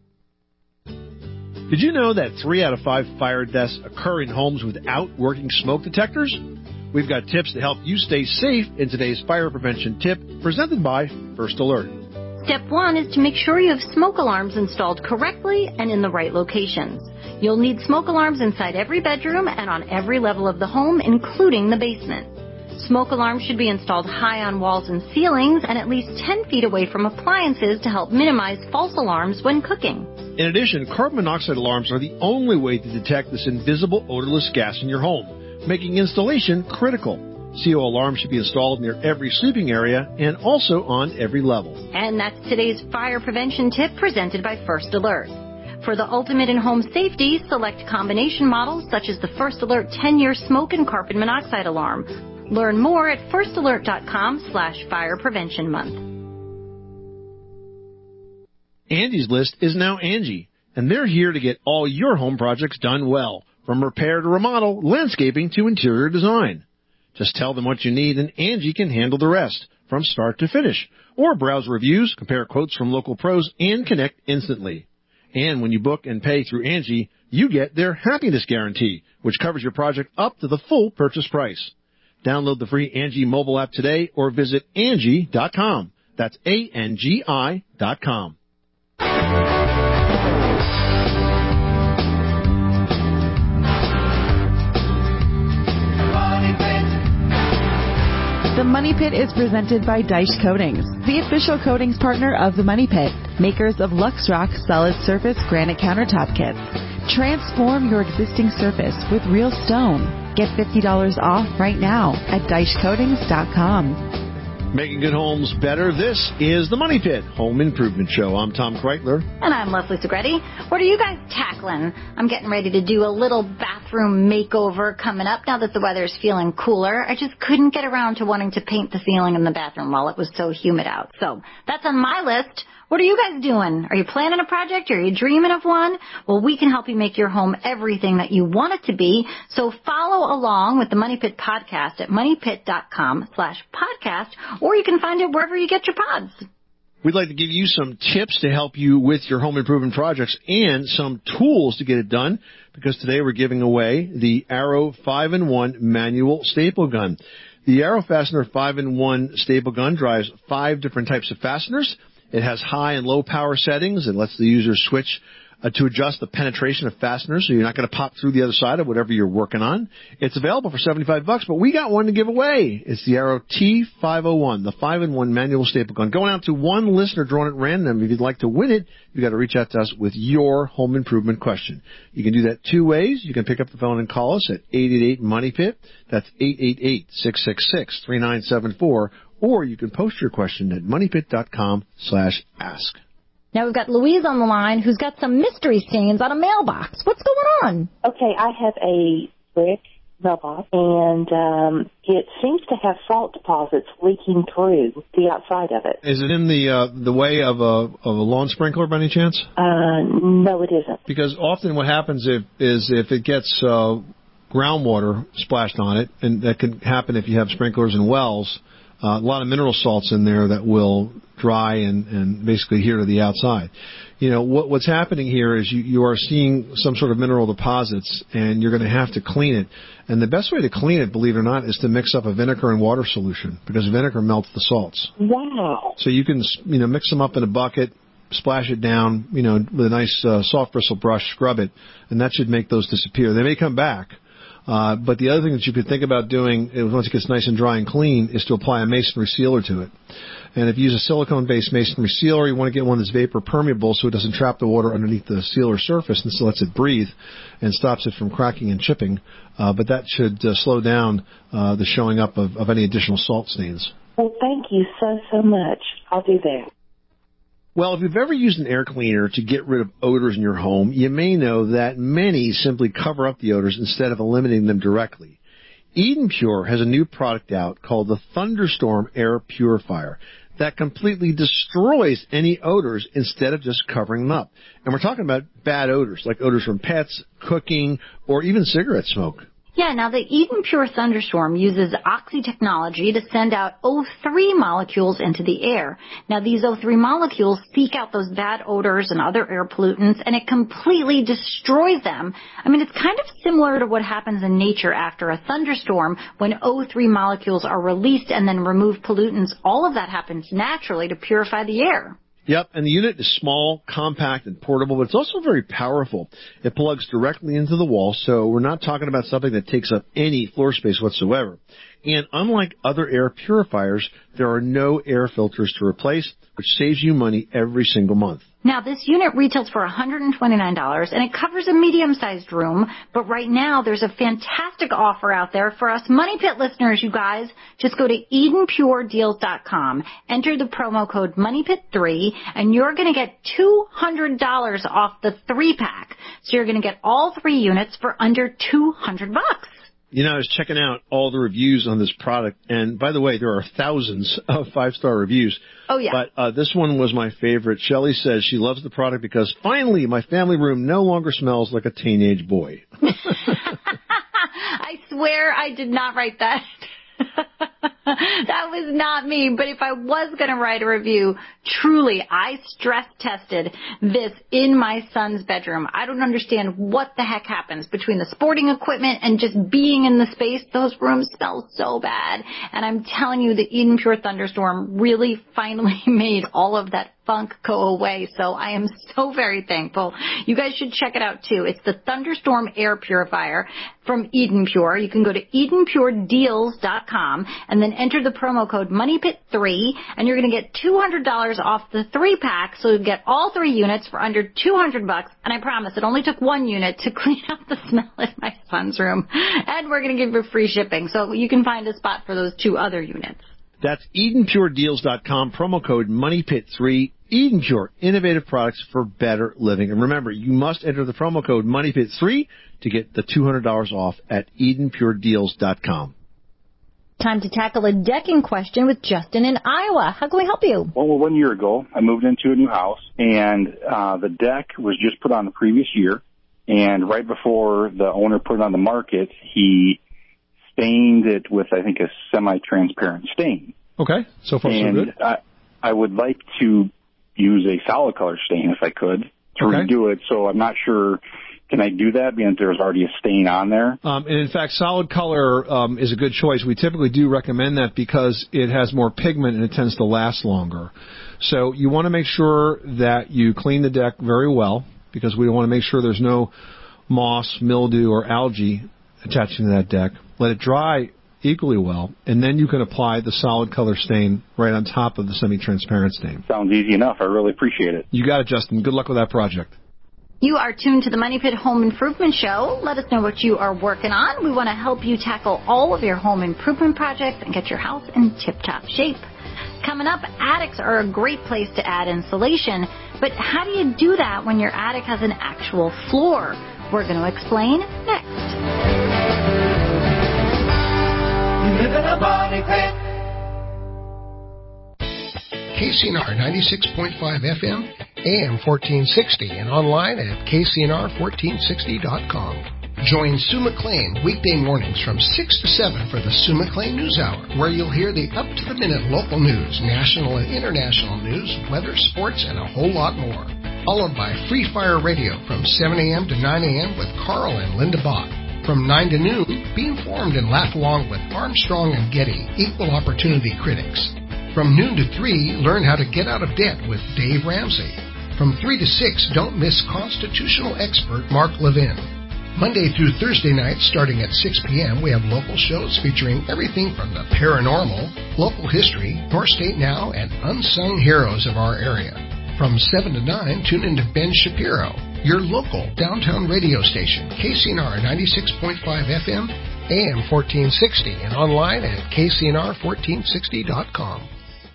Did you know that 3 out of 5 fire deaths occur in homes without working smoke detectors? We've got tips to help you stay safe in today's fire prevention tip, presented by First Alert. Step 1 is to make sure you have smoke alarms installed correctly and in the right locations. You'll need smoke alarms inside every bedroom and on every level of the home, including the basement. Smoke alarms should be installed high on walls and ceilings and at least 10 feet away from appliances to help minimize false alarms when cooking. In addition, carbon monoxide alarms are the only way to detect this invisible odorless gas in your home, making installation critical. CO alarms should be installed near every sleeping area and also on every level. And that's today's fire prevention tip presented by First Alert. For the ultimate in home safety, select combination models such as the First Alert 10-year smoke and carbon monoxide alarm. Learn more at firstalert.com/fire prevention month. Angie's List is now Angie, and they're here to get all your home projects done well, from repair to remodel, landscaping to interior design. Just tell them what you need, and Angie can handle the rest, from start to finish. Or browse reviews, compare quotes from local pros, and connect instantly. And when you book and pay through Angie, you get their happiness guarantee, which covers your project up to the full purchase price. Download the free Angie mobile app today or visit Angie.com. That's ANGI.com. The Money Pit is presented by Deich Coatings, the official coatings partner of The Money Pit, makers of LuxRock Solid Surface Granite Countertop Kits. Transform your existing surface with real stone. Get $50 off right now at DeichCoatings.com. Making good homes better. This is the Money Pit Home Improvement Show. I'm Tom Kreitler. And I'm Leslie Segretti. What are you guys tackling? I'm getting ready to do a little bathroom makeover coming up now that the weather's feeling cooler. I just couldn't get around to wanting to paint the ceiling in the bathroom while it was so humid out. So that's on my list. What are you guys doing? Are you planning a project? Are you dreaming of one? Well, we can help you make your home everything that you want it to be. So follow along with the Money Pit podcast at moneypit.com/podcast, or you can find it wherever you get your pods. We'd like to give you some tips to help you with your home improvement projects and some tools to get it done, because today we're giving away the Arrow 5-in-1 manual staple gun. The Arrow Fastener 5-in-1 staple gun drives 5 different types of fasteners. It has high and low power settings. It lets the user switch to adjust the penetration of fasteners, so you're not going to pop through the other side of whatever you're working on. It's available for $75, but we got one to give away. It's the Arrow T501, the 5-in-1 manual staple gun. Going out to one listener drawn at random. If you'd like to win it, you've got to reach out to us with your home improvement question. You can do that 2 ways. You can pick up the phone and call us at 888-MONEY-PIT. That's 888-666-3974. Or you can post your question at moneypit.com/ask. Now we've got Louise on the line who's got some mystery stains on a mailbox. What's going on? Okay, I have a brick mailbox, and it seems to have salt deposits leaking through the outside of it. Is it in the way of a lawn sprinkler by any chance? No, it isn't. Because often what happens is if it gets groundwater splashed on it, and that can happen if you have sprinklers and wells, a lot of mineral salts in there that will dry and basically adhere to the outside. You know, what's happening here is you are seeing some sort of mineral deposits, and you're going to have to clean it. And the best way to clean it, believe it or not, is to mix up a vinegar and water solution, because vinegar melts the salts. Wow. So you can, mix them up in a bucket, splash it down, with a nice soft bristle brush, scrub it, and that should make those disappear. They may come back. But the other thing that you could think about doing once it gets nice and dry and clean is to apply a masonry sealer to it. And if you use a silicone-based masonry sealer, you want to get one that's vapor permeable so it doesn't trap the water underneath the sealer surface and still lets it breathe and stops it from cracking and chipping. But that should slow down the showing up of any additional salt stains. Well, thank you so much. I'll do that. Well, if you've ever used an air cleaner to get rid of odors in your home, you may know that many simply cover up the odors instead of eliminating them directly. Eden Pure has a new product out called the Thunderstorm Air Purifier that completely destroys any odors instead of just covering them up. And we're talking about bad odors, like odors from pets, cooking, or even cigarette smoke. Yeah, now the Eden Pure Thunderstorm uses oxy technology to send out O3 molecules into the air. Now these O3 molecules seek out those bad odors and other air pollutants, and it completely destroys them. I mean, it's kind of similar to what happens in nature after a thunderstorm when O3 molecules are released and then remove pollutants. All of that happens naturally to purify the air. Yep, and the unit is small, compact, and portable, but it's also very powerful. It plugs directly into the wall, so we're not talking about something that takes up any floor space whatsoever. And unlike other air purifiers, there are no air filters to replace, which saves you money every single month. Now, this unit retails for $129, and it covers a medium-sized room. But right now, there's a fantastic offer out there for us Money Pit listeners, you guys. Just go to EdenPureDeals.com, enter the promo code MoneyPit3, and you're going to get $200 off the 3-pack. So you're going to get all 3 units for under $200. I was checking out all the reviews on this product, and by the way, there are thousands of 5-star reviews. Oh, yeah. But this one was my favorite. Shelley says she loves the product because, finally, my family room no longer smells like a teenage boy. I swear I did not write that. That was not me, but if I was going to write a review, truly, I stress tested this in my son's bedroom. I don't understand what the heck happens between the sporting equipment and just being in the space. Those rooms smell so bad. And I'm telling you, the Eden Pure Thunderstorm really finally made all of that funk go away. So I am so very thankful. You guys should check it out too. It's the Thunderstorm Air Purifier from Eden Pure. You can go to EdenPureDeals.com and then enter the promo code MoneyPit3, and you're going to get $200 off the 3-pack. So you get all 3 units for under $200. And I promise it only took 1 unit to clean up the smell in my son's room. And we're going to give you free shipping. So you can find a spot for those 2 other units. That's EdenPureDeals.com, promo code MoneyPit3. Eden Pure, innovative products for better living. And remember, you must enter the promo code MoneyPit3 to get the $200 off at EdenPureDeals.com. Time to tackle a decking question with Justin in Iowa. How can we help you? Well, 1 year ago, I moved into a new house, and the deck was just put on the previous year. And right before the owner put it on the market, he stained it with, I think, a semi-transparent stain. Okay, so far so good. I would like to use a solid color stain if I could to redo it, so I'm not sure. Can I do that because there's already a stain on there? And in fact, solid color is a good choice. We typically do recommend that because it has more pigment and it tends to last longer. So you want to make sure that you clean the deck very well because we want to make sure there's no moss, mildew, or algae attaching to that deck. Let it dry equally well, and then you can apply the solid color stain right on top of the semi-transparent stain. Sounds easy enough. I really appreciate it. You got it, Justin. Good luck with that project. You are tuned to the Money Pit Home Improvement Show. Let us know what you are working on. We want to help you tackle all of your home improvement projects and get your house in tip-top shape. Coming up, attics are a great place to add insulation, but how do you do that when your attic has an actual floor? We're going to explain next. Live in a money pit. KCNR 96.5 FM, AM 1460, and online at KCNR1460.com. Join Sue McLean weekday mornings from 6 to 7 for the Sue McLean News Hour, where you'll hear the up-to-the-minute local news, national and international news, weather, sports, and a whole lot more. Followed by Free Fire Radio from 7 a.m. to 9 a.m. with Carl and Linda Bach. From 9 to noon, be informed and laugh along with Armstrong and Getty, equal opportunity critics. From noon to 3, learn how to get out of debt with Dave Ramsey. From 3 to 6, don't miss constitutional expert Mark Levin. Monday through Thursday nights, starting at 6 p.m., we have local shows featuring everything from the paranormal, local history, North State Now, and unsung heroes of our area. From 7 to 9, tune into Ben Shapiro, your local downtown radio station, KCNR 96.5 FM, AM 1460, and online at KCNR1460.com.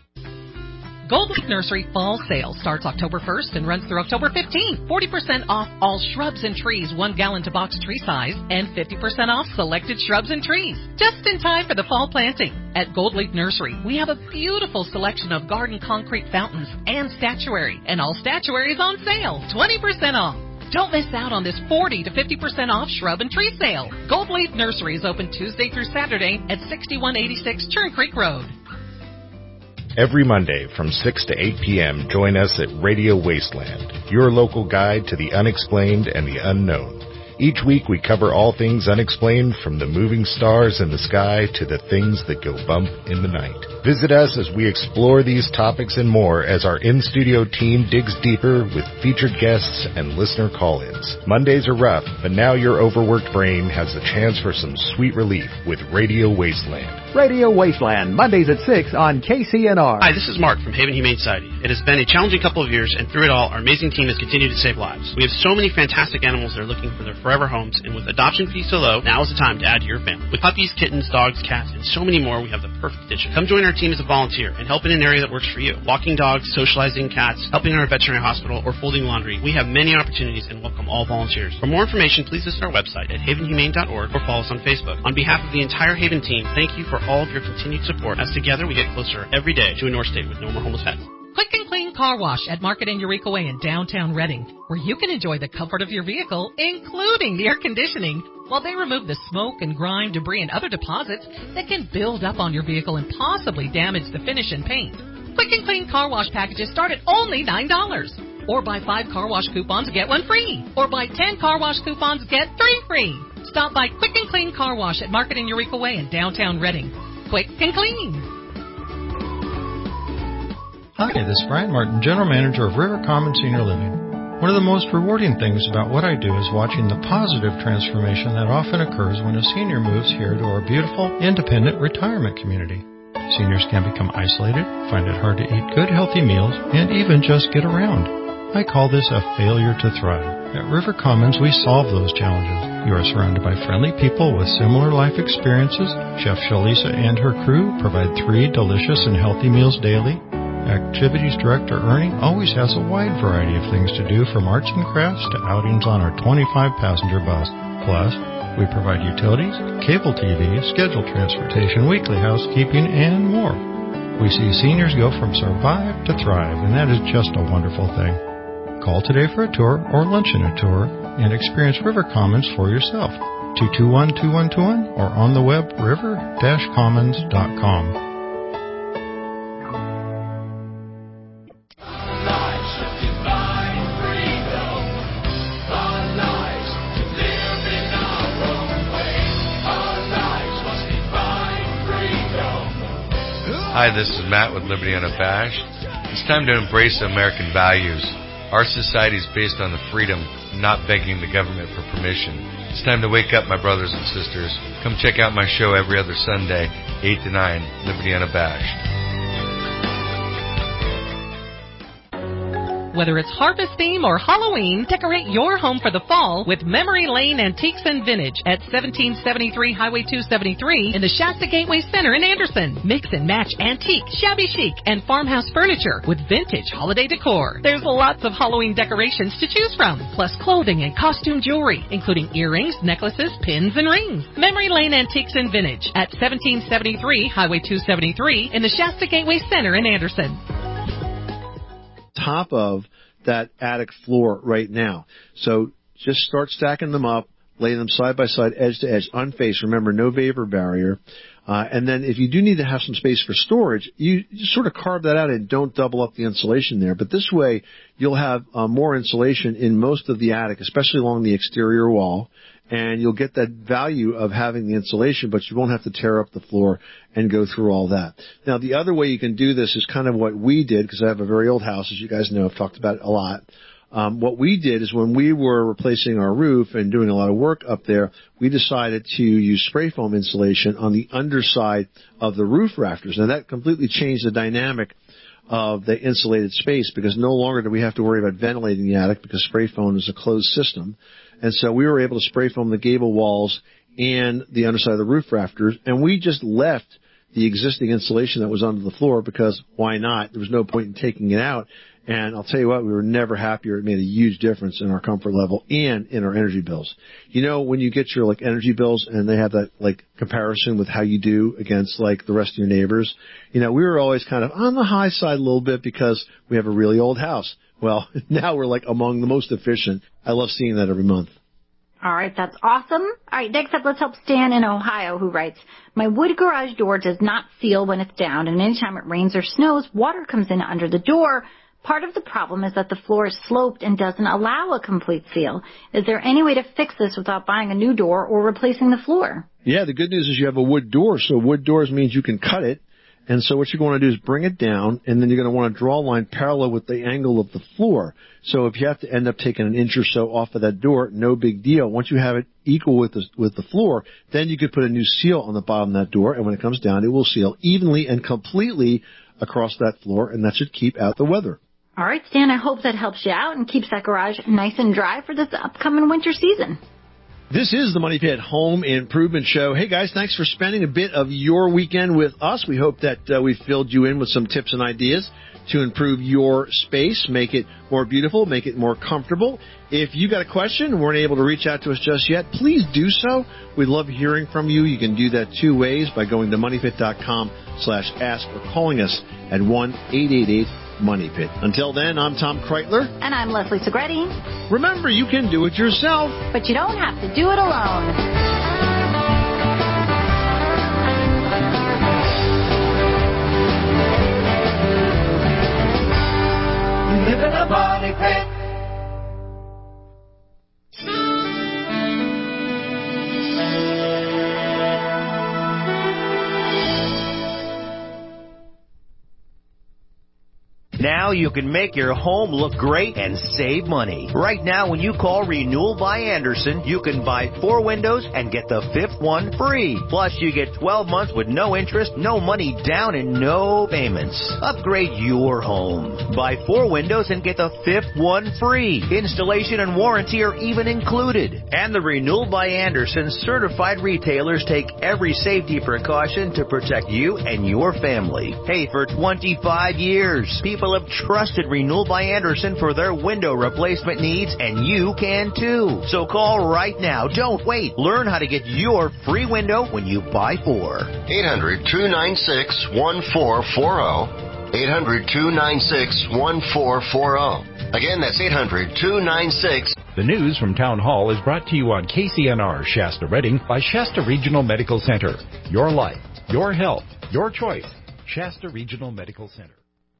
Gold Leaf Nursery Fall Sale starts October 1st and runs through October 15th. 40% off all shrubs and trees, 1 gallon to box tree size, and 50% off selected shrubs and trees. Just in time for the fall planting. At Gold Leaf Nursery, we have a beautiful selection of garden concrete fountains and statuary, and all statuary is on sale, 20% off. Don't miss out on this 40 to 50% off shrub and tree sale. Gold Leaf Nursery is open Tuesday through Saturday at 6186 Churn Creek Road. Every Monday from 6 to 8 p.m., join us at Radio Wasteland, your local guide to the unexplained and the unknown. Each week we cover all things unexplained, from the moving stars in the sky to the things that go bump in the night. Visit us as we explore these topics and more as our in-studio team digs deeper with featured guests and listener call-ins. Mondays are rough, but now your overworked brain has a chance for some sweet relief with Radio Wasteland. Radio Wasteland, Mondays at 6 on KCNR. Hi, this is Mark from Haven Humane Society. It has been a challenging couple of years, and through it all, our amazing team has continued to save lives. We have so many fantastic animals that are looking for their forever homes, and with adoption fees so low, now is the time to add to your family. With puppies, kittens, dogs, cats, and so many more, we have the perfect addition. Come join our team as a volunteer and help in an area that works for you. Walking dogs, socializing cats, helping in our veterinary hospital, or folding laundry. We have many opportunities and welcome all volunteers. For more information, please visit our website at havenhumane.org or follow us on Facebook. On behalf of the entire Haven team, thank you for all of your continued support, as together we get closer every day to a North State with no more homeless pets. Quick and Clean Car Wash at Market and Eureka Way in downtown Reading, where you can enjoy the comfort of your vehicle, including the air conditioning, while they remove the smoke and grime, debris, and other deposits that can build up on your vehicle and possibly damage the finish and paint. Quick and Clean Car Wash packages start at only $9. Or buy 5 car wash coupons, get 1 free. Or buy 10 car wash coupons, get 3 free. Stop by Quick and Clean Car Wash at Market and Eureka Way in downtown Reading. Quick and clean. Hi, this is Brian Martin, General Manager of River Commons Senior Living. One of the most rewarding things about what I do is watching the positive transformation that often occurs when a senior moves here to our beautiful, independent retirement community. Seniors can become isolated, find it hard to eat good, healthy meals, and even just get around. I call this a failure to thrive. At River Commons, we solve those challenges. You are surrounded by friendly people with similar life experiences. Chef Shalisa and her crew provide 3 delicious and healthy meals daily. Activities Director Ernie always has a wide variety of things to do, from arts and crafts to outings on our 25-passenger bus. Plus, we provide utilities, cable TV, scheduled transportation, weekly housekeeping, and more. We see seniors go from survive to thrive, and that is just a wonderful thing. Call today for a tour or luncheon a tour and experience River Commons for yourself. 221-2121 or on the web river-commons.com. Hi, this is Matt with Liberty Unabashed. It's time to embrace American values. Our society is based on the freedom, not begging the government for permission. It's time to wake up, my brothers and sisters. Come check out my show every other Sunday, 8 to 9, Liberty Unabashed. Whether it's harvest theme or Halloween, decorate your home for the fall with Memory Lane Antiques and Vintage at 1773 Highway 273 in the Shasta Gateway Center in Anderson. Mix and match antique, shabby chic, and farmhouse furniture with vintage holiday decor. There's lots of Halloween decorations to choose from, plus clothing and costume jewelry, including earrings, necklaces, pins, and rings. Memory Lane Antiques and Vintage at 1773 Highway 273 in the Shasta Gateway Center in Anderson. Top of that attic floor right now. So just start stacking them up, lay them side by side, edge to edge, unfaced. Remember, no vapor barrier. And then if you do need to have some space for storage, you just sort of carve that out and don't double up the insulation there. But this way, you'll have more insulation in most of the attic, especially along the exterior wall. And you'll get that value of having the insulation, but you won't have to tear up the floor and go through all that. Now, the other way you can do this is kind of what we did, because I have a very old house, as you guys know. I've talked about it a lot. What we did is when we were replacing our roof and doing a lot of work up there, we decided to use spray foam insulation on the underside of the roof rafters. Now, that completely changed the dynamic of the insulated space, because no longer do we have to worry about ventilating the attic, because spray foam is a closed system. And so we were able to spray foam the gable walls and the underside of the roof rafters, and we just left the existing insulation that was under the floor, because why not? There was no point in taking it out. And I'll tell you what, we were never happier. It made a huge difference in our comfort level and in our energy bills. You know, when you get your energy bills and they have that comparison with how you do against the rest of your neighbors, we were always kind of on the high side a little bit because we have a really old house. Well, now we're among the most efficient. I love seeing that every month. All right, that's awesome. All right, next up, let's help Stan in Ohio, who writes, my wood garage door does not seal when it's down, and anytime it rains or snows, water comes in under the door. Part of the problem is that the floor is sloped and doesn't allow a complete seal. Is there any way to fix this without buying a new door or replacing the floor? Yeah, the good news is you have a wood door, so wood doors means you can cut it. And so what you're going to do is bring it down, and then you're going to want to draw a line parallel with the angle of the floor. So if you have to end up taking an inch or so off of that door, no big deal. Once you have it equal with the floor, then you could put a new seal on the bottom of that door, and when it comes down, it will seal evenly and completely across that floor, and that should keep out the weather. All right, Stan, I hope that helps you out and keeps that garage nice and dry for this upcoming winter season. This is the Money Pit Home Improvement Show. Hey, guys, thanks for spending a bit of your weekend with us. We hope that we filled you in with some tips and ideas to improve your space, make it more beautiful, make it more comfortable. If you got a question and weren't able to reach out to us just yet, please do so. We'd love hearing from you. You can do that 2 ways, by going to moneypit.com/ask or calling us at 1-888-MONEYPIT. Until then, I'm Tom Kreitler. And I'm Leslie Segretti. Remember, you can do it yourself, but you don't have to do it alone. Live in a money pit. now you can make your home look great and save money. Right now, when you call Renewal by Andersen, you can buy 4 windows and get the 5th one free. Plus, you get 12 months with no interest, no money down, and no payments. Upgrade your home. Buy 4 windows and get the 5th one free. Installation and warranty are even included. And the Renewal by Andersen certified retailers take every safety precaution to protect you and your family. Hey, for 25 years, people have trusted Renewal by Andersen for their window replacement needs, and you can too. So call right now. Don't wait. Learn how to get your free window when you buy 4. 800-296-1440. 800-296-1440. Again, that's 800-296. The news from Town Hall is brought to you on KCNR Shasta Redding by Shasta Regional Medical Center. Your life, your health, your choice. Shasta Regional Medical Center.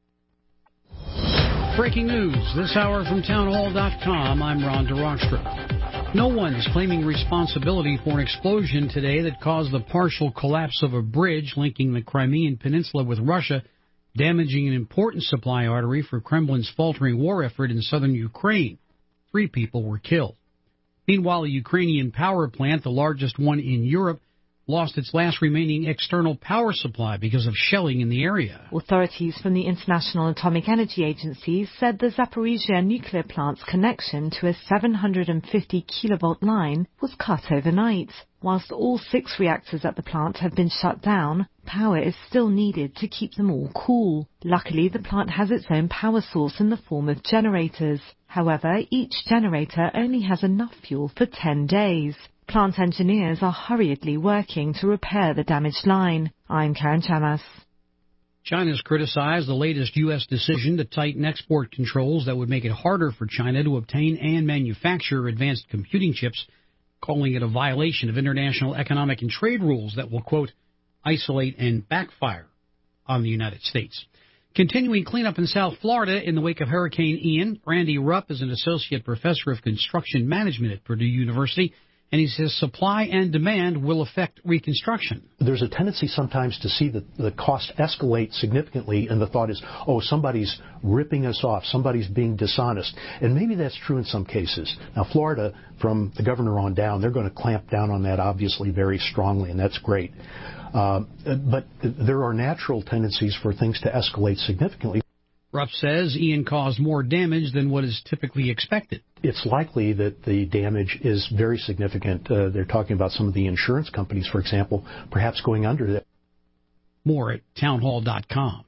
Breaking news this hour from townhall.com. I'm Ron DeRockstra. No one is claiming responsibility for an explosion today that caused the partial collapse of a bridge linking the Crimean Peninsula with Russia, damaging an important supply artery for Kremlin's faltering war effort in southern Ukraine. 3 people were killed. Meanwhile, a Ukrainian power plant, the largest one in Europe, lost its last remaining external power supply because of shelling in the area. Authorities from the International Atomic Energy Agency said the Zaporizhzhia nuclear plant's connection to a 750 kilovolt line was cut overnight. Whilst all 6 reactors at the plant have been shut down, power is still needed to keep them all cool. Luckily, the plant has its own power source in the form of generators. However, each generator only has enough fuel for 10 days. Plant engineers are hurriedly working to repair the damaged line. I'm Karen Chamas. China's criticized the latest U.S. decision to tighten export controls that would make it harder for China to obtain and manufacture advanced computing chips, calling it a violation of international economic and trade rules that will, quote, isolate and backfire on the United States. Continuing cleanup in South Florida in the wake of Hurricane Ian, Randy Rupp is an associate professor of construction management at Purdue University, and he says supply and demand will affect reconstruction. There's a tendency sometimes to see the cost escalate significantly, and the thought is, oh, somebody's ripping us off, somebody's being dishonest. And maybe that's true in some cases. Now, Florida, from the governor on down, they're going to clamp down on that, obviously, very strongly, and that's great. But there are natural tendencies for things to escalate significantly. Rupp says Ian caused more damage than what is typically expected. It's likely that the damage is very significant. They're talking about some of the insurance companies, for example, perhaps going under that. More at townhall.com.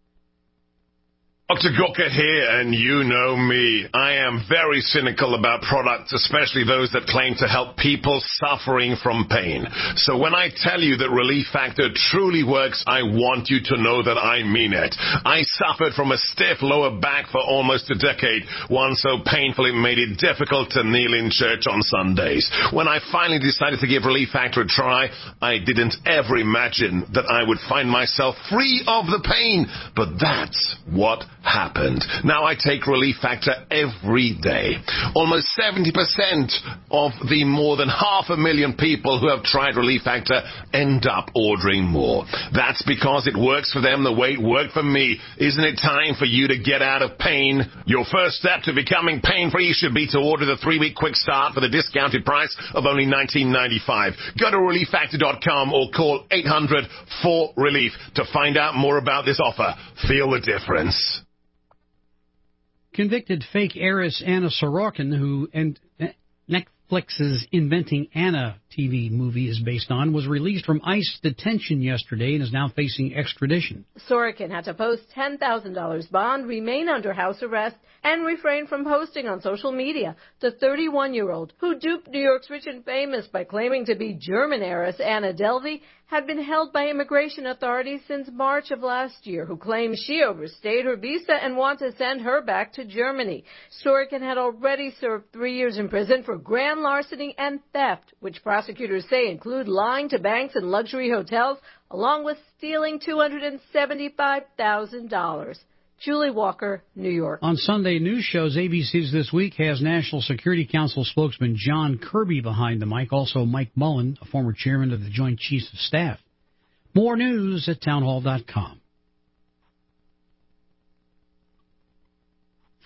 Dr. Gawker here, and you know me. I am very cynical about products, especially those that claim to help people suffering from pain. So when I tell you that Relief Factor truly works, I want you to know that I mean it. I suffered from a stiff lower back for almost a decade, one so painful it made it difficult to kneel in church on Sundays. When I finally decided to give Relief Factor a try, I didn't ever imagine that I would find myself free of the pain. But that's what happened. Now I take Relief Factor every day. Almost 70% of the more than 500,000 people who have tried Relief Factor end up ordering more. That's because it works for them the way it worked for me. Isn't it time for you to get out of pain? Your first step to becoming pain-free should be to order the 3-week quick start for the discounted price of only $19.95. Go to ReliefFactor.com or call 800-4RELIEF to find out more about this offer. Feel the difference. Convicted fake heiress Anna Sorokin, who Netflix's Inventing Anna TV movie is based on, was released from ICE detention yesterday and is now facing extradition. Sorokin had to post $10,000 bond, remain under house arrest, and refrain from posting on social media. The 31-year-old, who duped New York's rich and famous by claiming to be German heiress Anna Delvey, had been held by immigration authorities since March of last year, who claimed she overstayed her visa and wanted to send her back to Germany. Sorokin had already served 3 years in prison for grand larceny and theft, which prosecutors say include lying to banks and luxury hotels, along with stealing $275,000. Julie Walker, New York. On Sunday news shows, ABC's This Week has National Security Council spokesman John Kirby behind the mic, also Mike Mullen, a former chairman of the Joint Chiefs of Staff. More news at townhall.com.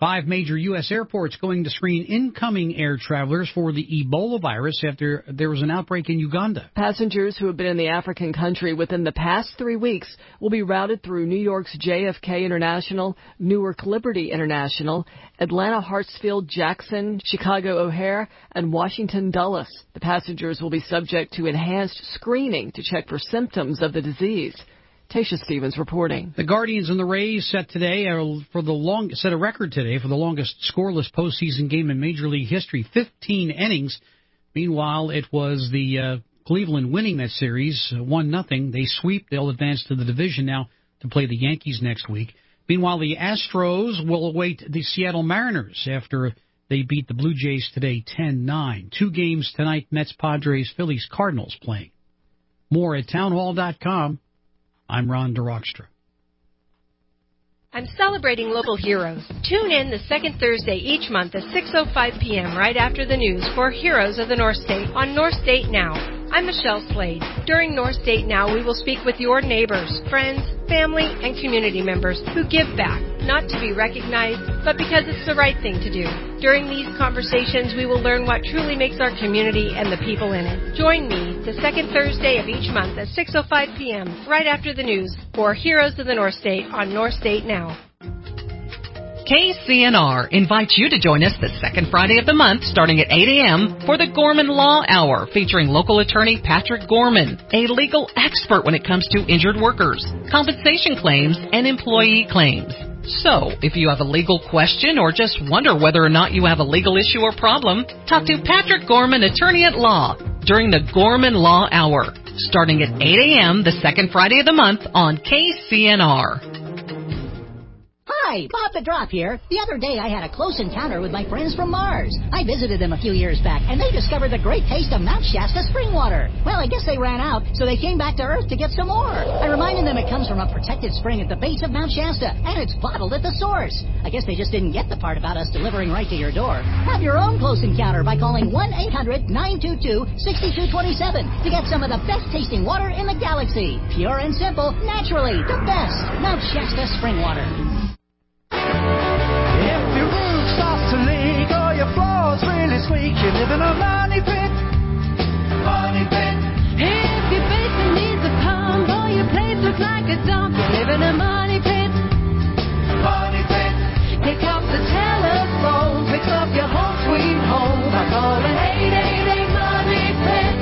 5 major U.S. airports going to screen incoming air travelers for the Ebola virus after there was an outbreak in Uganda. Passengers who have been in the African country within the past 3 weeks will be routed through New York's JFK International, Newark Liberty International, Atlanta Hartsfield Jackson, Chicago O'Hare, and Washington Dulles. The passengers will be subject to enhanced screening to check for symptoms of the disease. Tasha Stevens reporting. The Guardians and the Rays set a record today for the longest scoreless postseason game in Major League history, 15 innings. Meanwhile, it was the Cleveland winning that series, 1-0. They sweep. They'll advance to the division now to play the Yankees next week. Meanwhile, the Astros will await the Seattle Mariners after they beat the Blue Jays today 10-9. 2 games tonight, Mets, Padres, Phillies, Cardinals playing. More at townhall.com. I'm Ron DeRockstra. I'm celebrating local heroes. Tune in the second Thursday each month at 6:05 p.m. right after the news for Heroes of the North State on North State Now. I'm Michelle Slade. During North State Now, we will speak with your neighbors, friends, family, and community members who give back, not to be recognized, but because it's the right thing to do. During these conversations, we will learn what truly makes our community and the people in it. Join me the second Thursday of each month at 6:05 p.m. right after the news for Heroes of the North State on North State Now. KCNR invites you to join us the second Friday of the month starting at 8 a.m. for the Gorman Law Hour featuring local attorney Patrick Gorman, a legal expert when it comes to injured workers, compensation claims, and employee claims. So, if you have a legal question or just wonder whether or not you have a legal issue or problem, talk to Patrick Gorman, attorney at law, during the Gorman Law Hour starting at 8 a.m. the second Friday of the month on KCNR. Hi, Bob the Drop here. The other day I had a close encounter with my friends from Mars. I visited them a few years back, and they discovered the great taste of Mount Shasta spring water. Well, I guess they ran out, so they came back to Earth to get some more. I reminded them it comes from a protected spring at the base of Mount Shasta, and it's bottled at the source. I guess they just didn't get the part about us delivering right to your door. Have your own close encounter by calling 1-800-922-6227 to get some of the best-tasting water in the galaxy. Pure and simple, naturally, the best. Mount Shasta spring water. If your roof starts to leak or your floor's really squeak, you live in a money pit. Money pit. If your basement needs a pump or your place looks like a dump, you live in a money pit. Money pit. Pick up the telephone, fix up your home sweet home by calling 888 Money Pit.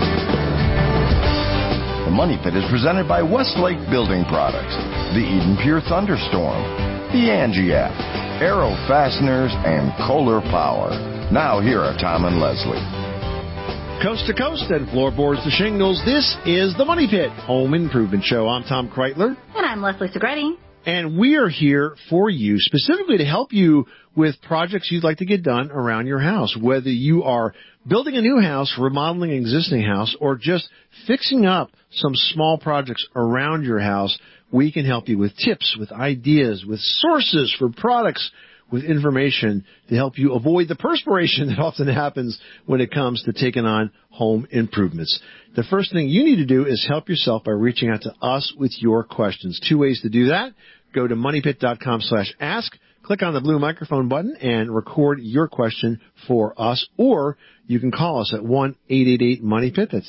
The Money Pit is presented by Westlake Building Products, the Eden Pure Thunderstorm, the Angie app, Aero Fasteners, and Kohler Power. Now here are Tom and Leslie. Coast to coast and floorboards to shingles, this is the Money Pit Home Improvement Show. I'm Tom Kreitler. And I'm Leslie Segretti. And we are here for you, specifically to help you with projects you'd like to get done around your house. Whether you are building a new house, remodeling an existing house, or just fixing up some small projects around your house, we can help you with tips, with ideas, with sources for products, with information to help you avoid the perspiration that often happens when it comes to taking on home improvements. The first thing you need to do is help yourself by reaching out to us with your questions. 2 ways to do that. Go to moneypit.com/ask. Click on the blue microphone button and record your question for us, or you can call us at 1-888-MONEYPIT. That's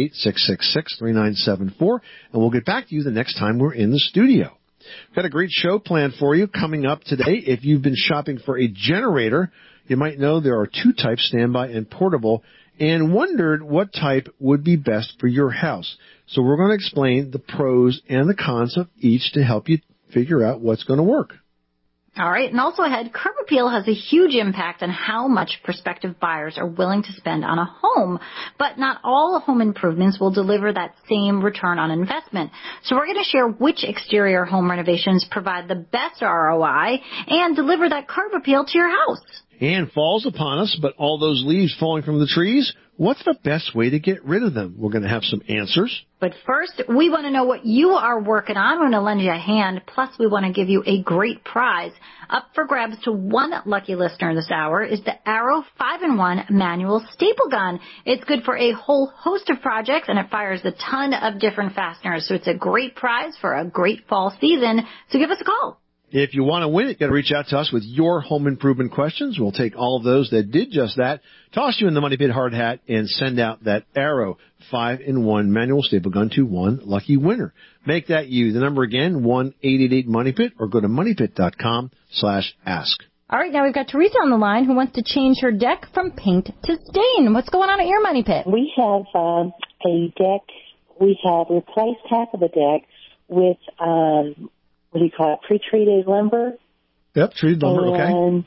888-666-3974, and we'll get back to you the next time we're in the studio. Got a great show planned for you coming up today. If you've been shopping for a generator, you might know there are 2 types, standby and portable, and wondered what type would be best for your house. So we're going to explain the pros and the cons of each to help you figure out what's going to work. All right, and also ahead, curb appeal has a huge impact on how much prospective buyers are willing to spend on a home, but not all home improvements will deliver that same return on investment. So we're going to share which exterior home renovations provide the best ROI and deliver that curb appeal to your house. And fall's upon us, but all those leaves falling from the trees, what's the best way to get rid of them? We're going to have some answers. But first, we want to know what you are working on. We're going to lend you a hand. Plus, we want to give you a great prize. Up for grabs to one lucky listener this hour is the Arrow 5-in-1 manual staple gun. It's good for a whole host of projects, and it fires a ton of different fasteners. So it's a great prize for a great fall season. So give us a call. If you want to win it, you got to reach out to us with your home improvement questions. We'll take all of those that did just that, toss you in the Money Pit hard hat, and send out that Arrow 5-in-1 manual staple gun to one lucky winner. Make that you. The number again, 1-888-MONEYPIT, or go to moneypit.com/ask. All right, now we've got Teresa on the line who wants to change her deck from paint to stain. What's going on at your Money Pit? We have a deck. We have replaced half of the deck with what do you call it, pre-treated lumber. Yep, treated lumber, okay. And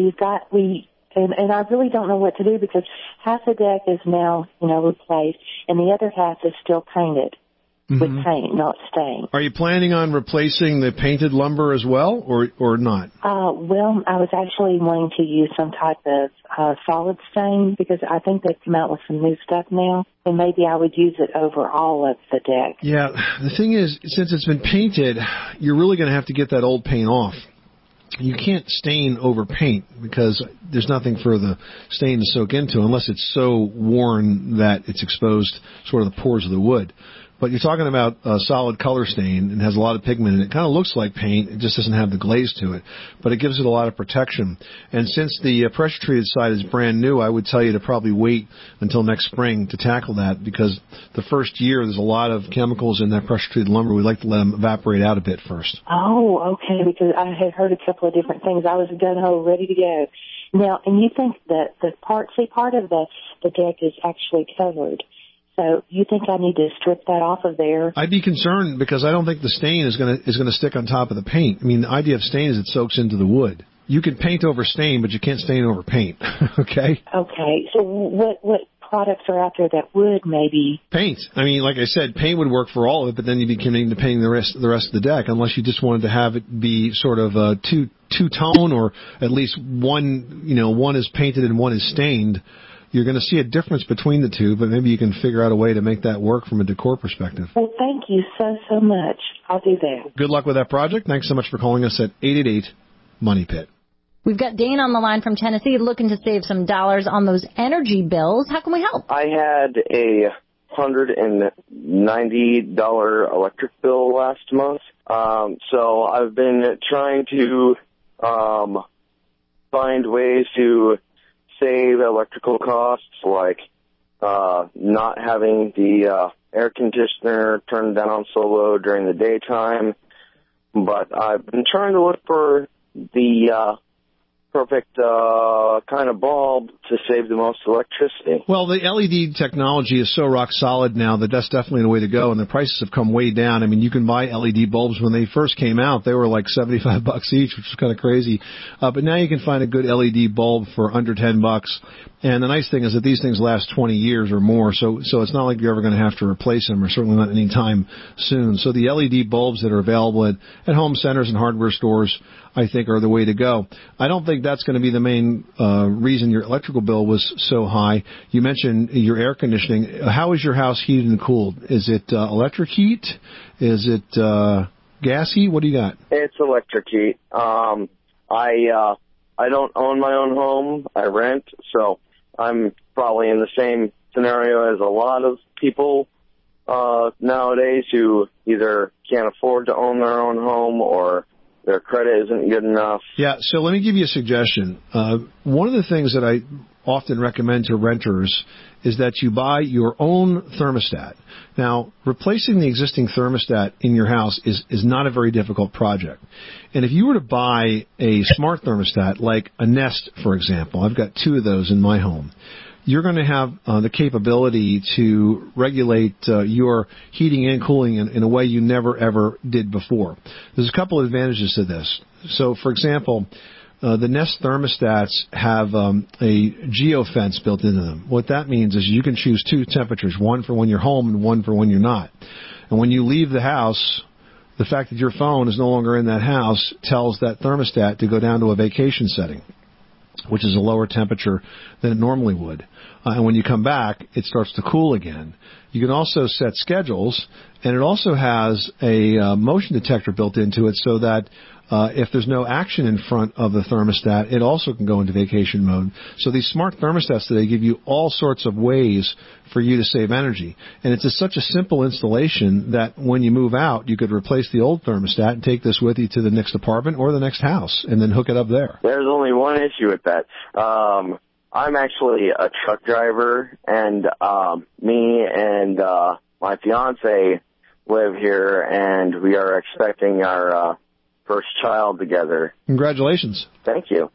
and I really don't know what to do because half the deck is now, replaced, and the other half is still painted with paint, not stain. Are you planning on replacing the painted lumber as well, or not? Well, I was actually wanting to use some type of solid stain because I think they've come out with some new stuff now, and maybe I would use it over all of the deck. Yeah, the thing is, since it's been painted, you're really going to have to get that old paint off. You can't stain over paint because there's nothing for the stain to soak into unless it's so worn that it's exposed sort of the pores of the wood. But you're talking about a solid color stain and has a lot of pigment, and it kind of looks like paint. It just doesn't have the glaze to it. But it gives it a lot of protection. And since the pressure-treated side is brand new, I would tell you to probably wait until next spring to tackle that because the first year there's a lot of chemicals in that pressure-treated lumber. We like to let them evaporate out a bit first. Oh, okay, because I had heard a couple of different things. I was gung-ho, ready to go. Now, and you think that part of the deck is actually covered. So you think I need to strip that off of there? I'd be concerned because I don't think the stain is going to stick on top of the paint. I mean, the idea of stain is it soaks into the wood. You can paint over stain, but you can't stain over paint. Okay? Okay. So what products are out there that would maybe? Paint. I mean, like I said, paint would work for all of it, but then you'd be committing to painting the rest of the deck unless you just wanted to have it be sort of a two-tone or at least one is painted and one is stained. You're going to see a difference between the two, but maybe you can figure out a way to make that work from a decor perspective. Well, thank you so much. I'll do that. Good luck with that project. Thanks so much for calling us at 888-MONEY-PIT. We've got Dane on the line from Tennessee looking to save some dollars on those energy bills. How can we help? I had a $190 electric bill last month. So I've been trying to find ways to save electrical costs, like not having the air conditioner turned down so low during the daytime. But I've been trying to look for the perfect kind of bulb to save the most electricity. Well, the LED technology is so rock solid now that that's definitely the way to go, and the prices have come way down. I mean, you can buy LED bulbs. When they first came out, they were like $75 each, which was kind of crazy. But now you can find a good LED bulb for under $10. And the nice thing is that these things last 20 years or more, so it's not like you're ever going to have to replace them, or certainly not any time soon. So the LED bulbs that are available at home centers and hardware stores, I think, are the way to go. I don't think that's going to be the main reason your electrical bill was so high. You mentioned your air conditioning. How is your house heated and cooled? Is it electric heat? Is it gas heat? What do you got? It's electric heat. I don't own my own home. I rent, so I'm probably in the same scenario as a lot of people nowadays who either can't afford to own their own home or their credit isn't good enough. Yeah, so let me give you a suggestion. One of the things that I often recommend to renters is that you buy your own thermostat. Now, replacing the existing thermostat in your house is not a very difficult project. And if you were to buy a smart thermostat, like a Nest, for example, I've got 2 of those in my home, you're going to have the capability to regulate your heating and cooling in a way you never, ever did before. There's a couple of advantages to this. So, for example, the Nest thermostats have a geofence built into them. What that means is you can choose 2 temperatures, one for when you're home and one for when you're not. And when you leave the house, the fact that your phone is no longer in that house tells that thermostat to go down to a vacation setting, which is a lower temperature than it normally would. And when you come back, it starts to cool again. You can also set schedules, and it also has a motion detector built into it so that if there's no action in front of the thermostat, it also can go into vacation mode. So these smart thermostats today give you all sorts of ways for you to save energy. And it's such a simple installation that when you move out, you could replace the old thermostat and take this with you to the next apartment or the next house and then hook it up there. There's only one issue with that. I'm actually a truck driver, and me and my fiance live here, and we are expecting our first child together. Congratulations. Thank you.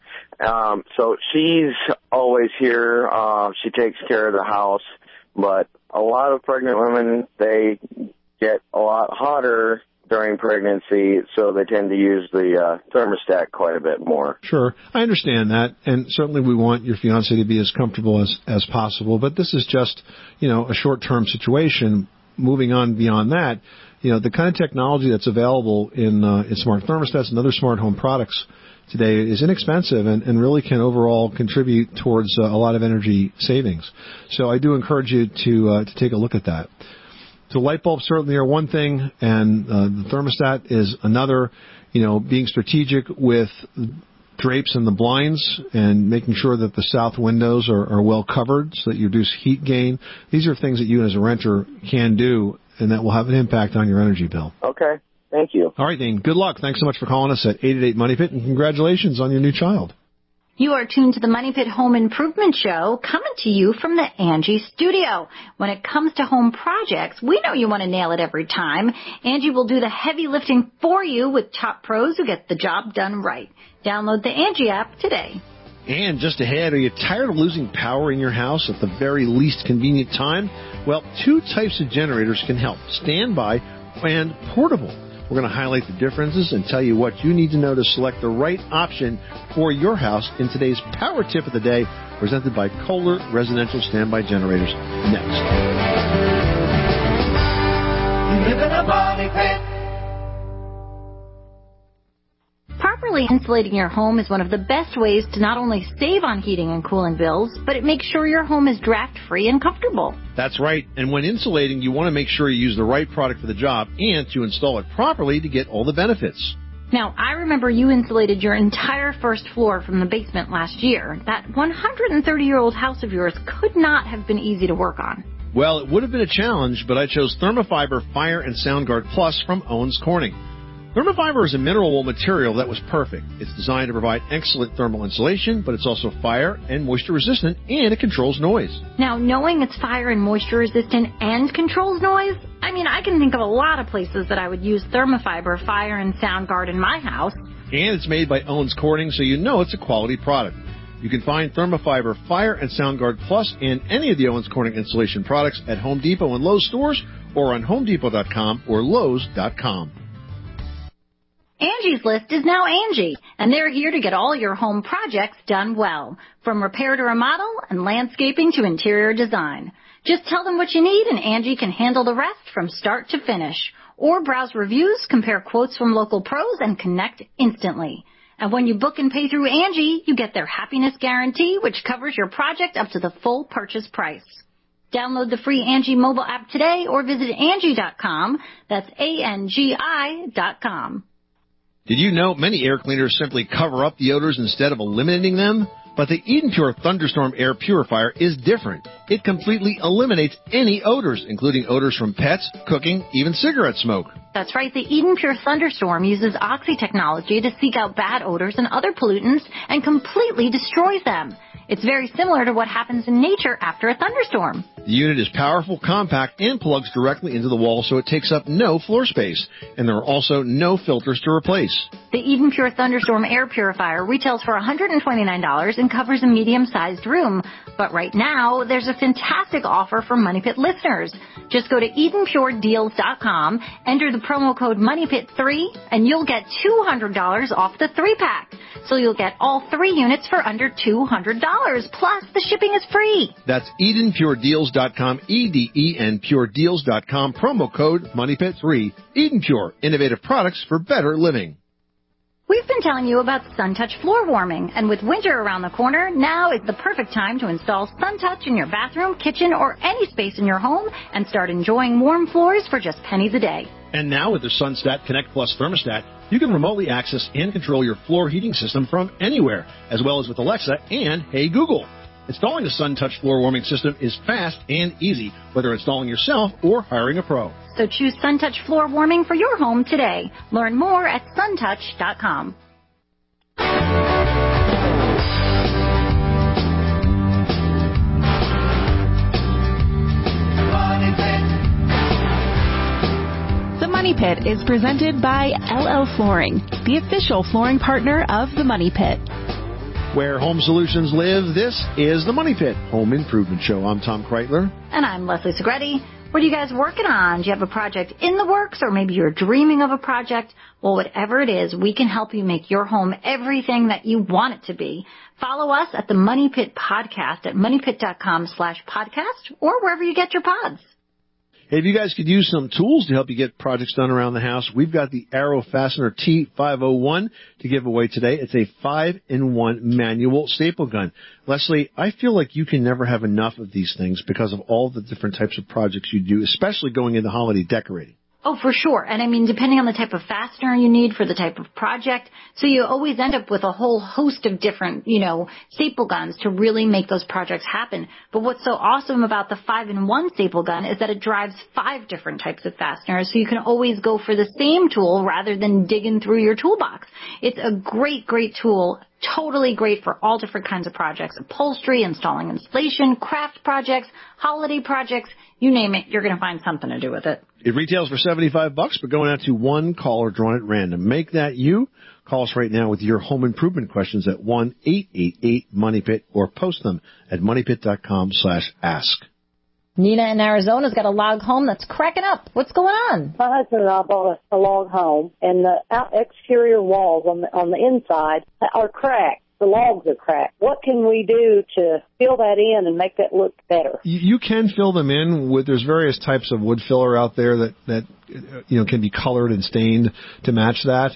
So she's always here. She takes care of the house, but a lot of pregnant women, they get a lot hotter during pregnancy, so they tend to use the thermostat quite a bit more. Sure. I understand that, and certainly we want your fiancé to be as comfortable as possible, but this is just, a short-term situation. Moving on beyond that, the kind of technology that's available in smart thermostats and other smart home products today is inexpensive and really can overall contribute towards a lot of energy savings. So I do encourage you to take a look at that. So light bulbs certainly are one thing, and the thermostat is another. Being strategic with drapes and the blinds and making sure that the south windows are well covered so that you reduce heat gain. These are things that you as a renter can do, and that will have an impact on your energy bill. Okay. Thank you. All right, Dane. Good luck. Thanks so much for calling us at 888 Money Pit, and congratulations on your new child. You are tuned to the Money Pit Home Improvement Show, coming to you from the Angie studio. When it comes to home projects, we know you want to nail it every time. Angie will do the heavy lifting for you with top pros who get the job done right. Download the Angie app today. And just ahead, are you tired of losing power in your house at the very least convenient time? Well, two types of generators can help: standby and portable. We're going to highlight the differences and tell you what you need to know to select the right option for your house in today's Power Tip of the Day, presented by Kohler Residential Standby Generators. Next. You live in a money pit. Properly insulating your home is one of the best ways to not only save on heating and cooling bills, but it makes sure your home is draft-free and comfortable. That's right. And when insulating, you want to make sure you use the right product for the job and to install it properly to get all the benefits. Now, I remember you insulated your entire first floor from the basement last year. That 130-year-old house of yours could not have been easy to work on. Well, it would have been a challenge, but I chose Thermafiber Fire and SoundGuard Plus from Owens Corning. Thermafiber is a mineral wool material that was perfect. It's designed to provide excellent thermal insulation, but it's also fire and moisture resistant, and it controls noise. Now, knowing it's fire and moisture resistant and controls noise, I can think of a lot of places that I would use Thermafiber Fire and SoundGuard in my house. And it's made by Owens Corning, so you know it's a quality product. You can find Thermafiber Fire and SoundGuard Plus and any of the Owens Corning insulation products at Home Depot and Lowe's stores, or on HomeDepot.com or Lowe's.com. Angie's List is now Angie, and they're here to get all your home projects done well, from repair to remodel and landscaping to interior design. Just tell them what you need, and Angie can handle the rest from start to finish. Or browse reviews, compare quotes from local pros, and connect instantly. And when you book and pay through Angie, you get their happiness guarantee, which covers your project up to the full purchase price. Download the free Angie mobile app today or visit Angie.com. That's ANGI.com. Did you know many air cleaners simply cover up the odors instead of eliminating them? But the Eden Pure Thunderstorm Air Purifier is different. It completely eliminates any odors, including odors from pets, cooking, even cigarette smoke. That's right. The Eden Pure Thunderstorm uses Oxy technology to seek out bad odors and other pollutants and completely destroys them. It's very similar to what happens in nature after a thunderstorm. The unit is powerful, compact, and plugs directly into the wall, so it takes up no floor space. And there are also no filters to replace. The Eden Pure Thunderstorm Air Purifier retails for $129 and covers a medium-sized room. But right now, there's a fantastic offer for Money Pit listeners. Just go to EdenPureDeals.com, enter the promo code MoneyPit3, and you'll get $200 off the 3-pack. So you'll get all 3 units for under $200. Plus, the shipping is free. That's EdenPureDeals.com, EdenPureDeals.com, promo code MoneyPit3. Eden Pure, innovative products for better living. We've been telling you about SunTouch floor warming, and with winter around the corner, now is the perfect time to install SunTouch in your bathroom, kitchen, or any space in your home and start enjoying warm floors for just pennies a day. And now with the SunStat Connect Plus thermostat, you can remotely access and control your floor heating system from anywhere, as well as with Alexa and Hey Google. Installing a SunTouch floor warming system is fast and easy, whether installing yourself or hiring a pro. So choose SunTouch floor warming for your home today. Learn more at suntouch.com. The Money Pit is presented by LL Flooring, the official flooring partner of The Money Pit. Where home solutions live, this is The Money Pit Home Improvement Show. I'm Tom Kreitler. And I'm Leslie Segretti. What are you guys working on? Do you have a project in the works, or maybe you're dreaming of a project? Well, whatever it is, we can help you make your home everything that you want it to be. Follow us at the Money Pit Podcast at moneypit.com/podcast or wherever you get your pods. Hey, if you guys could use some tools to help you get projects done around the house, we've got the Arrow Fastener T501 to give away today. It's a 5-in-1 manual staple gun. Leslie, I feel like you can never have enough of these things because of all the different types of projects you do, especially going into holiday decorating. Oh, for sure. And I mean, depending on the type of fastener you need for the type of project, so you always end up with a whole host of different, staple guns to really make those projects happen. But what's so awesome about the 5-in-1 staple gun is that it drives 5 different types of fasteners, so you can always go for the same tool rather than digging through your toolbox. It's a great, great tool. Totally great for all different kinds of projects, upholstery, installing insulation, craft projects, holiday projects, you name it, you're going to find something to do with it. It retails for $75, but going out to one caller drawn at random. Make that you. Call us right now with your home improvement questions at 1-888-MONEYPIT or post them at moneypit.com/ask. Nina in Arizona's got a log home that's cracking up. What's going on? My husband and I bought a log home, and the exterior walls on the inside are cracked. The logs are cracked. What can we do to fill that in and make that look better? You can fill them in with, there's various types of wood filler out there that can be colored and stained to match that.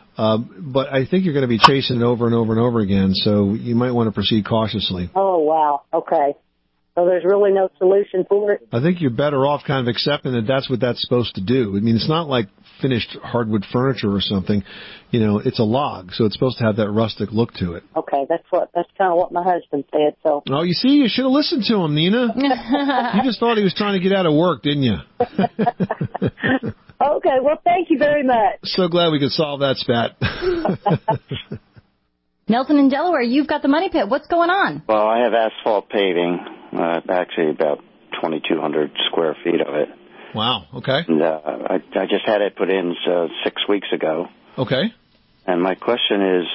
But I think you're going to be chasing it over and over and over again, so you might want to proceed cautiously. Oh, wow. Okay. So there's really no solution for it? I think you're better off kind of accepting that that's what that's supposed to do. I mean, it's not like finished hardwood furniture or something. It's a log, so it's supposed to have that rustic look to it. Okay, that's kind of what my husband said. So. Oh, you see, you should have listened to him, Nina. You just thought he was trying to get out of work, didn't you? Okay, well, thank you very much. So glad we could solve that spat. Nelson in Delaware, you've got the Money Pit. What's going on? Well, I have asphalt paving, actually about 2,200 square feet of it. Wow, okay. And I just had it put in 6 weeks ago. Okay. And my question is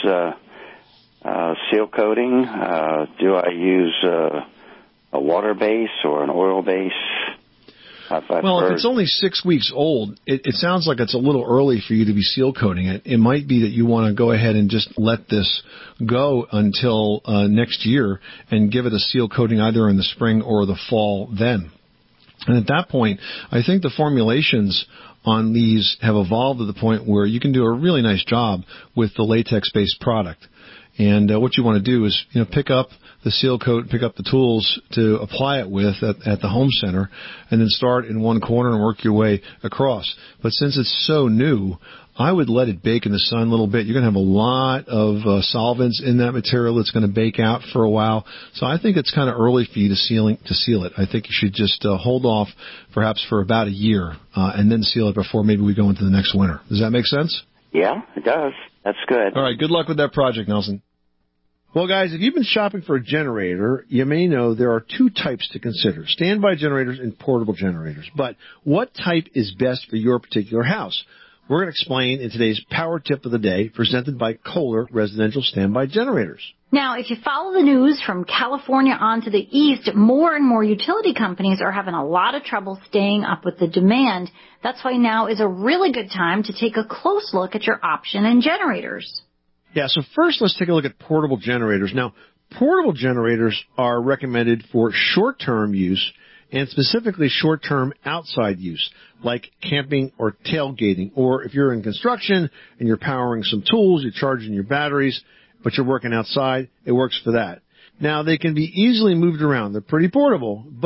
seal coating. Do I use a water base or an oil base? If it's only 6 weeks old, it sounds like it's a little early for you to be seal coating it. It might be that you want to go ahead and just let this go until next year and give it a seal coating either in the spring or the fall then. And at that point, I think the formulations on these have evolved to the point where you can do a really nice job with the latex-based product. And what you want to do is, pick up the seal coat, pick up the tools to apply it with at the home center, and then start in one corner and work your way across. But since it's so new, I would let it bake in the sun a little bit. You're going to have a lot of solvents in that material that's going to bake out for a while. So I think it's kind of early for you to seal it. I think you should just hold off perhaps for about a year and then seal it before maybe we go into the next winter. Does that make sense? Yeah, it does. That's good. All right, good luck with that project, Nelson. Well, guys, if you've been shopping for a generator, you may know there are 2 types to consider, standby generators and portable generators. But what type is best for your particular house? We're going to explain in today's Power Tip of the Day, presented by Kohler Residential Standby Generators. Now, if you follow the news from California on to the east, more and more utility companies are having a lot of trouble staying up with the demand. That's why now is a really good time to take a close look at your option in generators. Yeah, so first let's take a look at portable generators. Now, portable generators are recommended for short-term use and specifically short-term outside use, like camping or tailgating, or if you're in construction and you're powering some tools, you're charging your batteries, but you're working outside, it works for that. Now, they can be easily moved around. They're pretty portable, but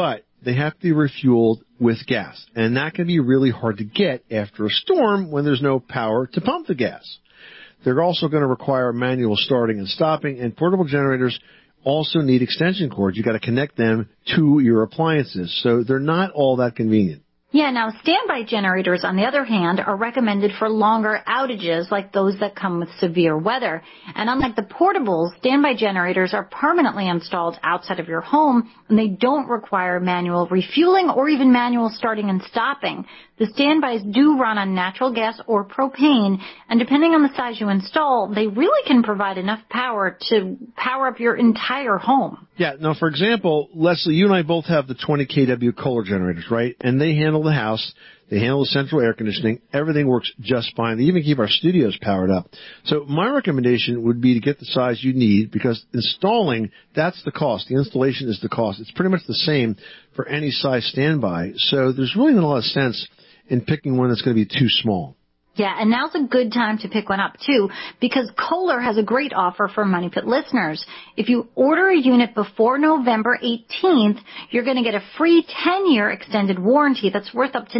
they have to be refueled with gas, and that can be really hard to get after a storm when there's no power to pump the gas. They're also going to require manual starting and stopping, and portable generators also need extension cords. You've got to connect them to your appliances, so they're not all that convenient. Yeah, now standby generators, on the other hand, are recommended for longer outages like those that come with severe weather. And unlike the portables, standby generators are permanently installed outside of your home, and they don't require manual refueling or even manual starting and stopping. The standbys do run on natural gas or propane, and depending on the size you install, they really can provide enough power to power up your entire home. Yeah, now, for example, Leslie, you and I both have the 20 kW Kohler generators, right? And they handle the house. They handle the central air conditioning. Everything works just fine. They even keep our studios powered up. So my recommendation would be to get the size you need, because installing, that's the cost. The installation is the cost. It's pretty much the same for any size standby. So there's really not a lot of sense in picking one that's going to be too small. Yeah, and now's a good time to pick one up, too, because Kohler has a great offer for Money Pit listeners. If you order a unit before November 18th, you're going to get a free 10-year extended warranty that's worth up to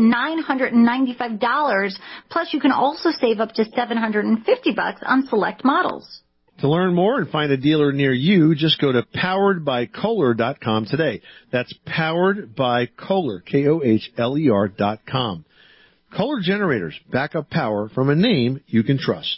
$995, plus you can also save up to $750 on select models. To learn more and find a dealer near you, just go to poweredbykohler.com today. That's poweredbykohler, KOHLER.com. Kohler generators, backup power from a name you can trust.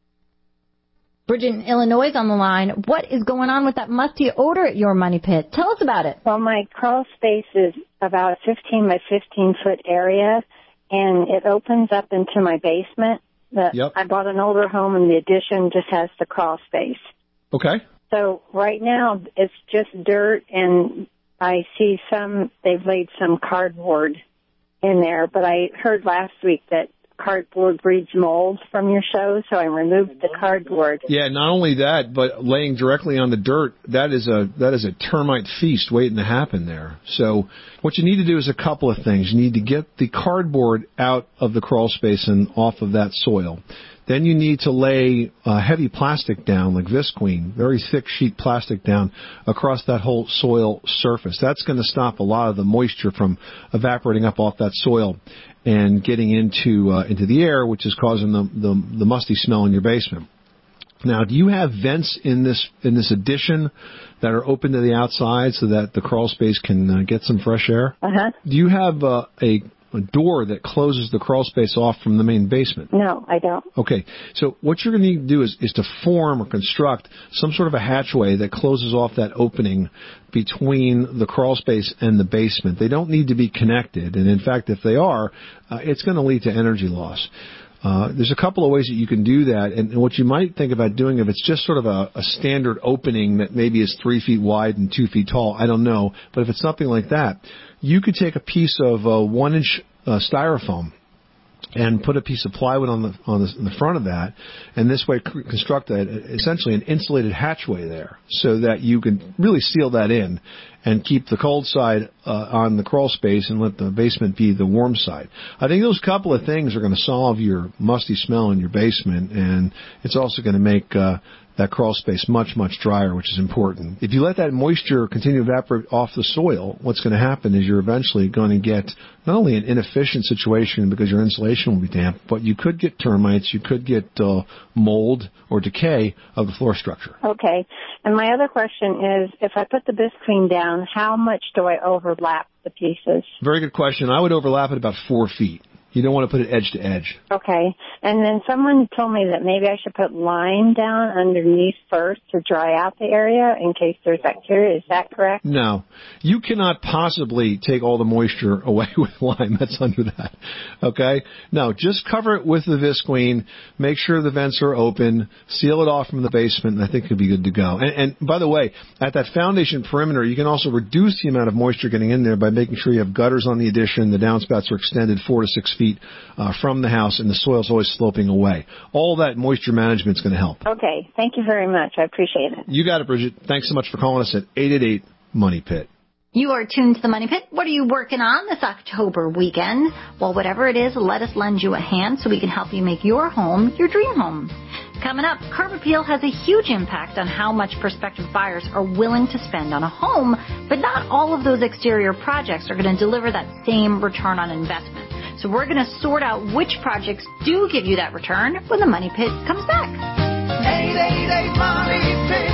Bridget in Illinois is on the line. What is going on with that musty odor at your Money Pit? Tell us about it. Well, my crawl space is about a 15 by 15 foot area, and it opens up into my basement. I bought an older home, and the addition just has the crawl space. Okay. So right now it's just dirt, and I see they've laid some cardboard in there, but I heard last week that cardboard breeds mold from your show, so I removed the cardboard. Yeah, not only that, but laying directly on the dirt, that is a termite feast waiting to happen there. So what you need to do is a couple of things. You need to get the cardboard out of the crawl space and off of that soil. Then you need to lay heavy plastic down, like Visqueen, very thick sheet plastic down across that whole soil surface. That's going to stop a lot of the moisture from evaporating up off that soil and getting into the air, which is causing the musty smell in your basement. Now, do you have vents in this addition that are open to the outside so that the crawl space can get some fresh air? Uh-huh. Do you have a door that closes the crawl space off from the main basement? No, I don't. Okay, so what you're going to need to do is to form or construct some sort of a hatchway that closes off that opening between the crawl space and the basement. They don't need to be connected, and in fact, if they are, it's going to lead to energy loss. There's a couple of ways that you can do that, and what you might think about doing, if it's just sort of a standard opening that maybe is 3 feet wide and 2 feet tall, I don't know, but if it's something like that, you could take a piece of 1-inch styrofoam and put a piece of plywood on the front of that, and this way construct essentially an insulated hatchway there, so that you can really seal that in and keep the cold side on the crawl space and let the basement be the warm side. I think those couple of things are going to solve your musty smell in your basement, and it's also going to make that crawl space much, much drier, which is important. If you let that moisture continue to evaporate off the soil, what's going to happen is you're eventually going to get not only an inefficient situation because your insulation will be damp, but you could get termites, you could get mold or decay of the floor structure. Okay. And my other question is, if I put the Visqueen down, how much do I overlap the pieces? Very good question. I would overlap it about 4 feet. You don't want to put it edge to edge. Okay. And then someone told me that maybe I should put lime down underneath first to dry out the area in case there's bacteria. Is that correct? No. You cannot possibly take all the moisture away with lime that's under that. Okay? No, just cover it with the Visqueen. Make sure the vents are open. Seal it off from the basement, and I think it'll be good to go. And by the way, at that foundation perimeter, you can also reduce the amount of moisture getting in there by making sure you have gutters on the addition. The downspouts are extended 4 to 6 feet from the house, and the soil's always sloping away. All that moisture management is going to help. Okay. Thank you very much. I appreciate it. You got it, Bridget. Thanks so much for calling us at 888-MONEY-PIT. You are tuned to the Money Pit. What are you working on this October weekend? Well, whatever it is, let us lend you a hand so we can help you make your home your dream home. Coming up, Curb Appeal has a huge impact on how much prospective buyers are willing to spend on a home, but not all of those exterior projects are going to deliver that same return on investment. So we're going to sort out which projects do give you that return when the Money Pit comes back. 888 Money Pit.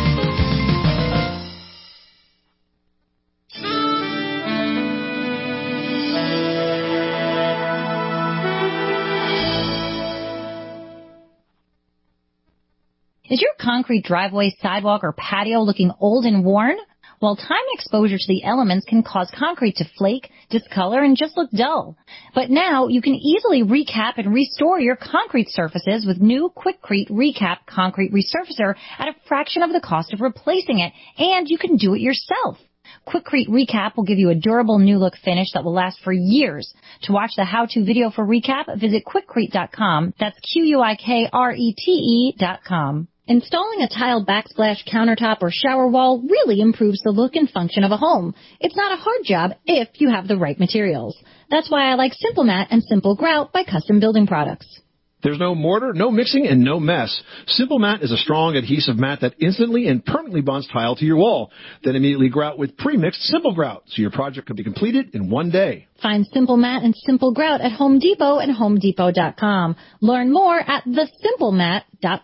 Is your concrete driveway, sidewalk, or patio looking old and worn? Well, time exposure to the elements can cause concrete to flake, discolor, and just look dull. But now you can easily recap and restore your concrete surfaces with new Quikrete Recap Concrete Resurfacer at a fraction of the cost of replacing it, and you can do it yourself. Quikrete Recap will give you a durable new look finish that will last for years. To watch the how-to video for Recap, visit Quikrete.com. That's Quikrete.com. Installing a tile backsplash countertop or shower wall really improves the look and function of a home. It's not a hard job if you have the right materials. That's why I like Simple Mat and Simple Grout by Custom Building Products. There's no mortar, no mixing, and no mess. Simple Mat is a strong adhesive mat that instantly and permanently bonds tile to your wall. Then immediately grout with pre-mixed Simple Grout, so your project can be completed in one day. Find Simple Mat and Simple Grout at Home Depot and HomeDepot.com. Learn more at thesimplemat.com.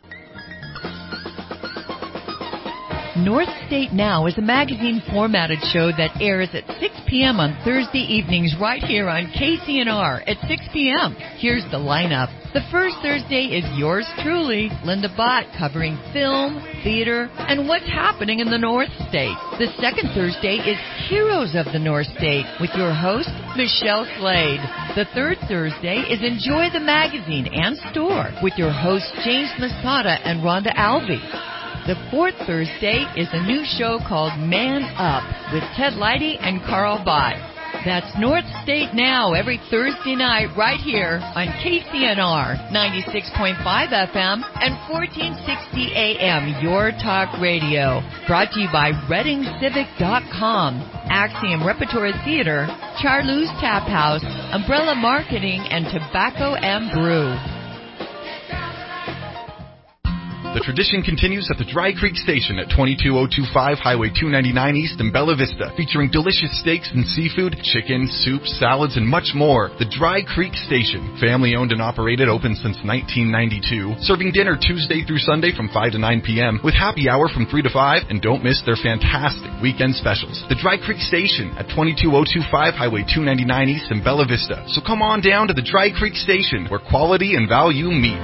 North State Now is a magazine formatted show that airs at 6 p.m. on Thursday evenings right here on KCNR at 6 p.m. Here's the lineup. The first Thursday is yours truly, Linda Bott, covering film, theater, and what's happening in the North State. The second Thursday is Heroes of the North State with your host, Michelle Slade. The third Thursday is Enjoy the Magazine and Store with your hosts, James Masada and Rhonda Alvey. The fourth Thursday is a new show called Man Up with Ted Leidy and Carl Bott. That's North State Now every Thursday night right here on KCNR 96.5 FM and 1460 AM, Your Talk Radio. Brought to you by ReadingCivic.com, Axiom Repertory Theater, Charlou's Tap House, Umbrella Marketing, and Tobacco and Brew. The tradition continues at the Dry Creek Station at 22025 Highway 299 East in Bella Vista, featuring delicious steaks and seafood, chicken, soup, salads, and much more. The Dry Creek Station, family-owned and operated, open since 1992, serving dinner Tuesday through Sunday from 5 to 9 p.m., with happy hour from 3 to 5, and don't miss their fantastic weekend specials. The Dry Creek Station at 22025 Highway 299 East in Bella Vista. So come on down to the Dry Creek Station, where quality and value meet.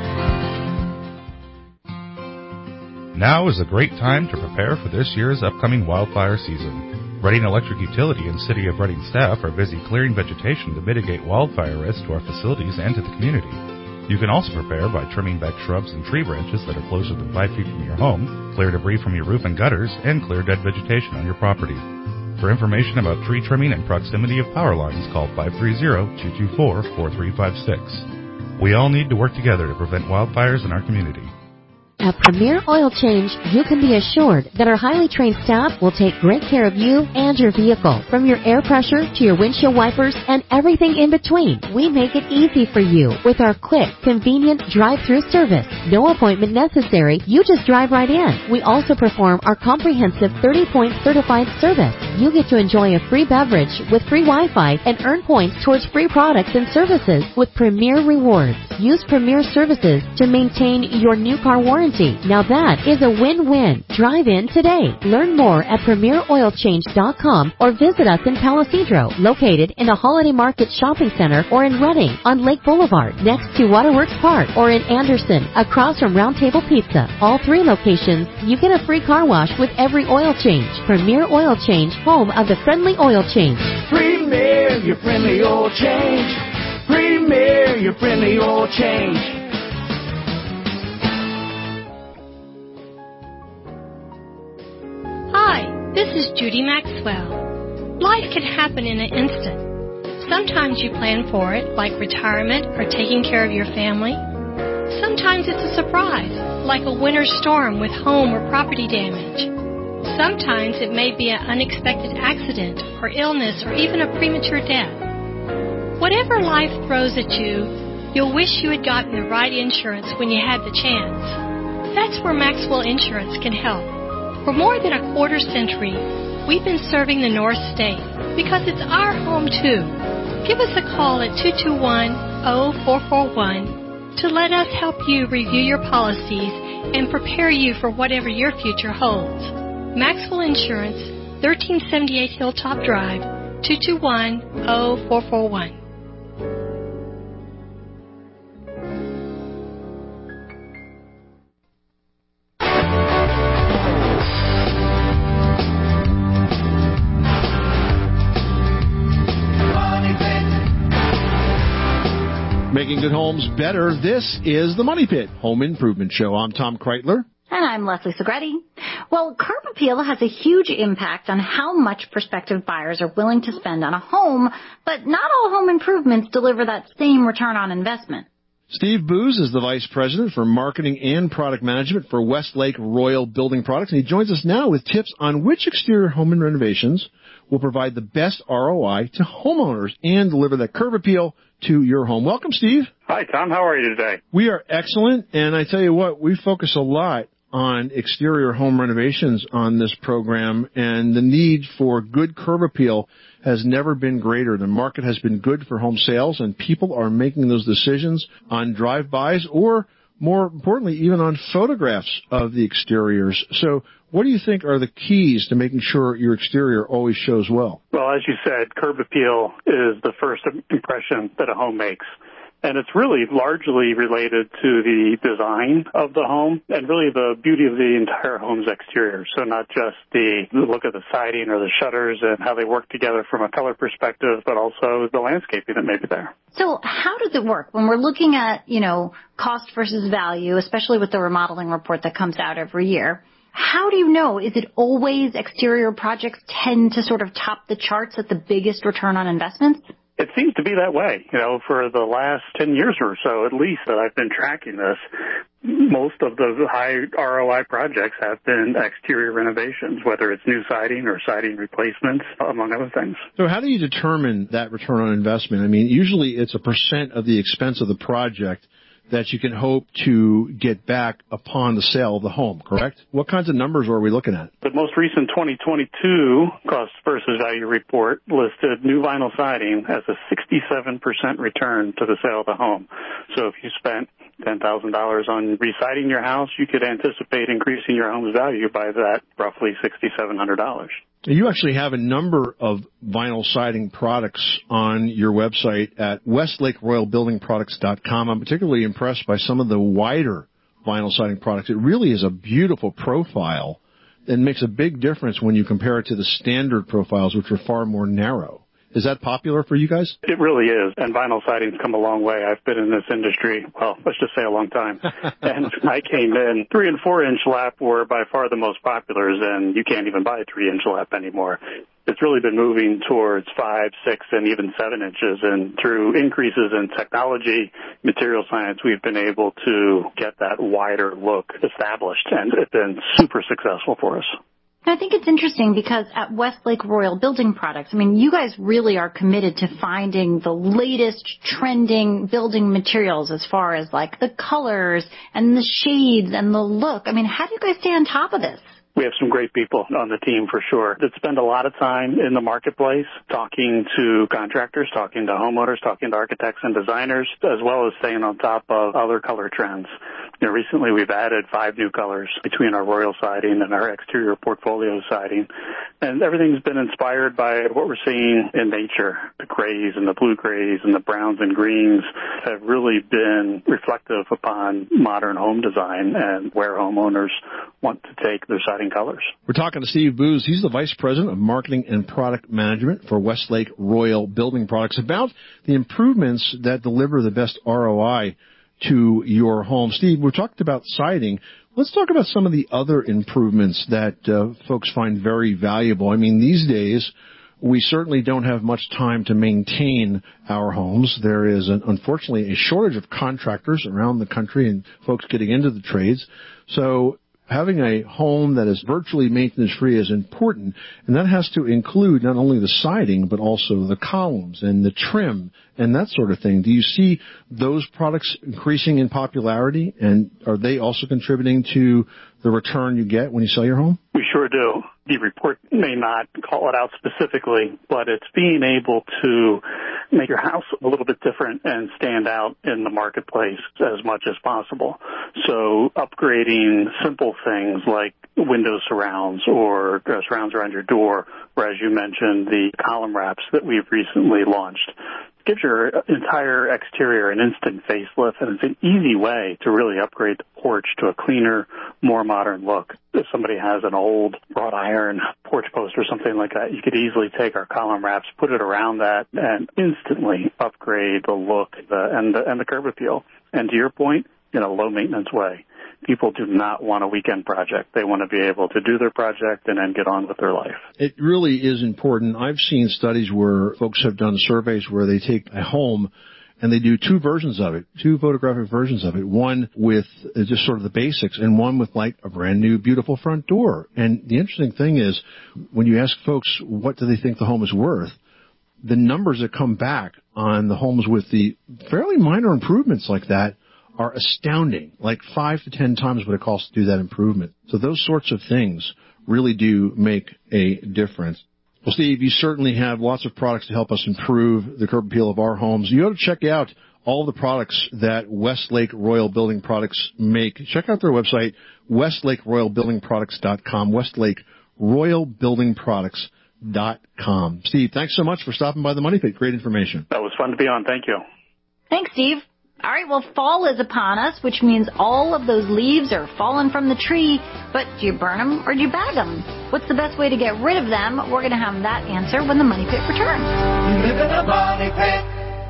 Now is a great time to prepare for this year's upcoming wildfire season. Reading Electric Utility and City of Reading staff are busy clearing vegetation to mitigate wildfire risk to our facilities and to the community. You can also prepare by trimming back shrubs and tree branches that are closer than 5 feet from your home, clear debris from your roof and gutters, and clear dead vegetation on your property. For information about tree trimming and proximity of power lines, call 530-224-4356. We all need to work together to prevent wildfires in our community. At Premier Oil Change, you can be assured that our highly trained staff will take great care of you and your vehicle. From your air pressure to your windshield wipers and everything in between, we make it easy for you with our quick, convenient drive-through service. No appointment necessary. You just drive right in. We also perform our comprehensive 30-point certified service. You get to enjoy a free beverage with free Wi-Fi and earn points towards free products and services with Premier Rewards. Use Premier Services to maintain your new car warranty. Now that is a win-win. Drive in today. Learn more at PremierOilChange.com or visit us in Palisadro, located in the Holiday Market Shopping Center, or in Reading on Lake Boulevard next to Waterworks Park, or in Anderson across from Round Table Pizza. All three locations, you get a free car wash with every oil change. Premier Oil Change, home of the friendly oil change. Premier, your friendly oil change. Premier, your friendly oil change. Hi, this is Judy Maxwell. Life can happen in an instant. Sometimes you plan for it, like retirement or taking care of your family. Sometimes it's a surprise, like a winter storm with home or property damage. Sometimes it may be an unexpected accident or illness or even a premature death. Whatever life throws at you, You'll wish you had gotten the right insurance when you had the chance. That's where Maxwell Insurance can help. For more than a quarter century, we've been serving the North State because it's our home too. Give us a call at 221-0441 to let us help you review your policies and prepare you for whatever your future holds. Maxwell Insurance, 1378 Hilltop Drive, 221-0441. Making good homes better. This is the Money Pit Home Improvement Show. I'm Tom Kreitler. And I'm Leslie Segretti. Well, curb appeal has a huge impact on how much prospective buyers are willing to spend on a home, but not all home improvements deliver that same return on investment. Steve Booz is the Vice President for Marketing and Product Management for Westlake Royal Building Products, and he joins us now with tips on which exterior home and renovations will provide the best ROI to homeowners and deliver that curb appeal to your home. Welcome, Steve. Hi, Tom. How are you today? We are excellent, and I tell you what, we focus a lot on exterior home renovations on this program, and the need for good curb appeal has never been greater. The market has been good for home sales, and people are making those decisions on drive-bys or, more importantly, even on photographs of the exteriors. So what do you think are the keys to making sure your exterior always shows well? Well, as you said, curb appeal is the first impression that a home makes. And it's really largely related to the design of the home and really the beauty of the entire home's exterior. So not just the look of the siding or the shutters and how they work together from a color perspective, but also the landscaping that may be there. So how does it work when we're looking at, cost versus value, especially with the remodeling report that comes out every year? How do you know? Is it always exterior projects tend to sort of top the charts at the biggest return on investments? It seems to be that way. For the last 10 years or so, at least, that I've been tracking this, most of the high ROI projects have been exterior renovations, whether it's new siding or siding replacements, among other things. So how do you determine that return on investment? I mean, usually it's a percent of the expense of the project that you can hope to get back upon the sale of the home, correct? What kinds of numbers are we looking at? The most recent 2022 cost versus value report listed new vinyl siding as a 67% return to the sale of the home. So if you spent $10,000 on residing your house, you could anticipate increasing your home's value by that roughly $6,700. You actually have a number of vinyl siding products on your website at westlakeroyalbuildingproducts.com. I'm particularly impressed by some of the wider vinyl siding products. It really is a beautiful profile and makes a big difference when you compare it to the standard profiles, which are far more narrow. Is that popular for you guys? It really is, and vinyl siding's come a long way. I've been in this industry, well, let's just say a long time. And I came in, 3 and 4 inch lap were by far the most popular, and you can't even buy a 3 inch lap anymore. It's really been moving towards 5, 6, and even 7 inches, and through increases in technology, material science, we've been able to get that wider look established, and it's been super successful for us. I think it's interesting because at Westlake Royal Building Products, you guys really are committed to finding the latest trending building materials as far as like the colors and the shades and the look. How do you guys stay on top of this? We have some great people on the team for sure that spend a lot of time in the marketplace talking to contractors, talking to homeowners, talking to architects and designers, as well as staying on top of other color trends. Recently we've added 5 new colors between our Royal siding and our exterior portfolio siding. And everything's been inspired by what we're seeing in nature. The grays and the blue grays and the browns and greens have really been reflective upon modern home design and where homeowners want to take their siding colors. We're talking to Steve Booz. He's the Vice President of Marketing and Product Management for Westlake Royal Building Products, about the improvements that deliver the best ROI to your home. Steve, we talked about siding. Let's talk about some of the other improvements that folks find very valuable. These days, we certainly don't have much time to maintain our homes. There is, unfortunately, a shortage of contractors around the country and folks getting into the trades. So having a home that is virtually maintenance-free is important, and that has to include not only the siding, but also the columns and the trim and that sort of thing. Do you see those products increasing in popularity, and are they also contributing to the return you get when you sell your home? We sure do. The report may not call it out specifically, but it's being able to make your house a little bit different and stand out in the marketplace as much as possible. So upgrading simple things like window surrounds or surrounds around your door, or as you mentioned, the column wraps that we've recently launched, gives your entire exterior an instant facelift, and it's an easy way to really upgrade the porch to a cleaner, more modern look. If somebody has an old wrought iron porch post or something like that, you could easily take our column wraps, put it around that, and instantly upgrade the look and the curb appeal. And to your point, in a low-maintenance way. People do not want a weekend project. They want to be able to do their project and then get on with their life. It really is important. I've seen studies where folks have done surveys where they take a home and they do two versions of it, two photographic versions of it, one with just sort of the basics and one with like a brand new beautiful front door. And the interesting thing is when you ask folks what do they think the home is worth, the numbers that come back on the homes with the fairly minor improvements like that are astounding, like 5 to 10 times what it costs to do that improvement. So those sorts of things really do make a difference. Well, Steve, you certainly have lots of products to help us improve the curb appeal of our homes. You ought to check out all the products that Westlake Royal Building Products make. Check out their website, westlakeroyalbuildingproducts.com, westlakeroyalbuildingproducts.com. Steve, thanks so much for stopping by the Money Pit. Great information. That was fun to be on. Thank you. Thanks, Steve. All right, well, fall is upon us, which means all of those leaves are falling from the tree. But do you burn them or do you bag them? What's the best way to get rid of them? We're going to have that answer when the Money Pit returns. Live in a Money Pit.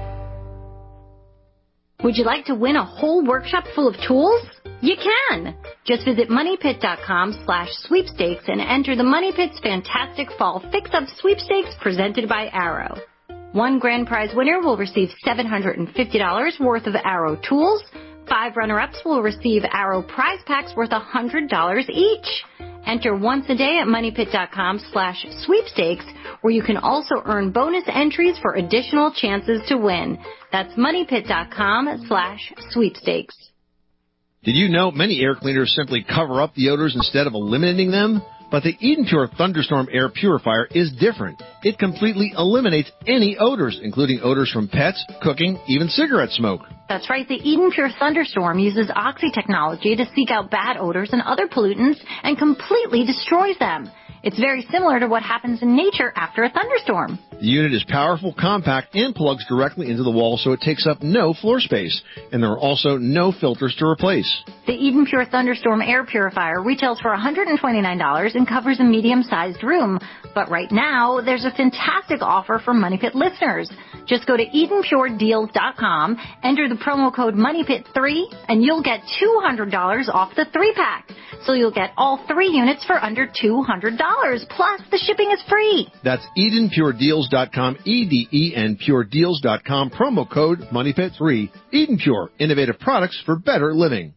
Would you like to win a whole workshop full of tools? You can. Just visit moneypit.com/sweepstakes and enter the Money Pit's fantastic fall fix-up sweepstakes presented by Arrow. One grand prize winner will receive $750 worth of Arrow tools. 5 runner-ups will receive Arrow prize packs worth $100 each. Enter once a day at moneypit.com/sweepstakes, where you can also earn bonus entries for additional chances to win. That's moneypit.com/sweepstakes. Did you know many air cleaners simply cover up the odors instead of eliminating them? But the Eden Pure Thunderstorm Air Purifier is different. It completely eliminates any odors, including odors from pets, cooking, even cigarette smoke. That's right. The Eden Pure Thunderstorm uses Oxy technology to seek out bad odors and other pollutants and completely destroys them. It's very similar to what happens in nature after a thunderstorm. The unit is powerful, compact, and plugs directly into the wall, so it takes up no floor space. And there are also no filters to replace. The Eden Pure Thunderstorm Air Purifier retails for $129 and covers a medium-sized room. But right now, there's a fantastic offer for Money Pit listeners. Just go to EdenPureDeals.com, enter the promo code MoneyPit3, and you'll get $200 off the 3-pack. So you'll get all 3 units for under $200, plus the shipping is free. That's EdenPureDeals.com, EdenPureDeals.com, promo code MoneyPit3. Eden Pure, innovative products for better living.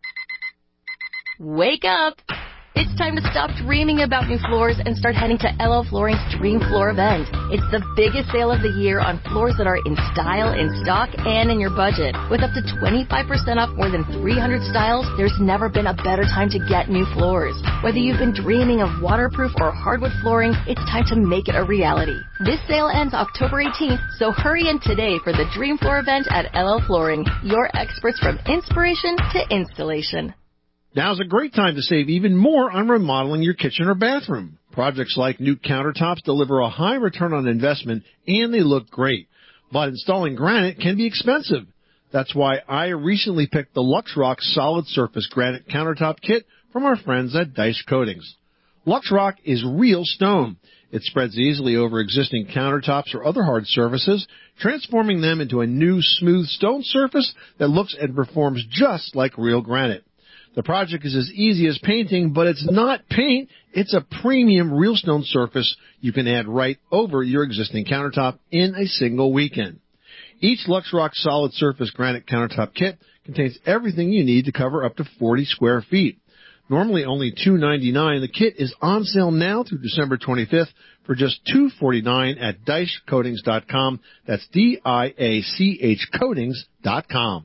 Wake up! It's time to stop dreaming about new floors and start heading to LL Flooring's Dream Floor event. It's the biggest sale of the year on floors that are in style, in stock, and in your budget. With up to 25% off more than 300 styles, there's never been a better time to get new floors. Whether you've been dreaming of waterproof or hardwood flooring, it's time to make it a reality. This sale ends October 18th, so hurry in today for the Dream Floor event at LL Flooring. Your experts from inspiration to installation. Now's a great time to save even more on remodeling your kitchen or bathroom. Projects like new countertops deliver a high return on investment, and they look great. But installing granite can be expensive. That's why I recently picked the LuxRock Solid Surface Granite Countertop Kit from our friends at Dice Coatings. LuxRock is real stone. It spreads easily over existing countertops or other hard surfaces, transforming them into a new smooth stone surface that looks and performs just like real granite. The project is as easy as painting, but it's not paint. It's a premium real stone surface you can add right over your existing countertop in a single weekend. Each LuxRock Solid Surface Granite Countertop Kit contains everything you need to cover up to 40 square feet. Normally only $2.99. The kit is on sale now through December 25th for just $2.49 at DiceCoatings.com. That's DIACH Coatings.com.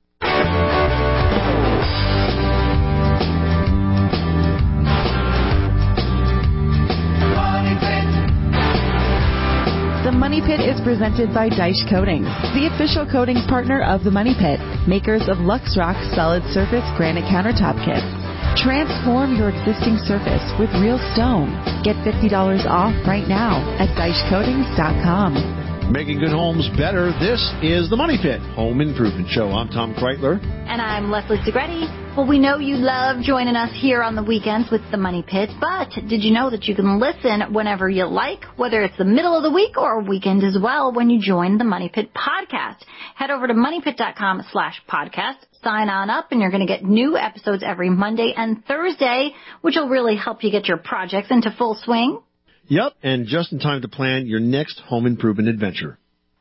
The Money Pit is presented by Dice Coatings, the official coatings partner of the Money Pit, makers of Lux Rock Solid Surface Granite Countertop Kits. Transform your existing surface with real stone. Get $50 off right now at DiceCoatings.com. Making good homes better. This is the Money Pit Home Improvement Show. I'm Tom Kreitler. And I'm Leslie Segretti. Well, we know you love joining us here on the weekends with the Money Pit, but did you know that you can listen whenever you like, whether it's the middle of the week or a weekend as well, when you join the Money Pit podcast? Head over to moneypit.com/podcast, sign on up, and you're going to get new episodes every Monday and Thursday, which will really help you get your projects into full swing. Yep, and just in time to plan your next home improvement adventure.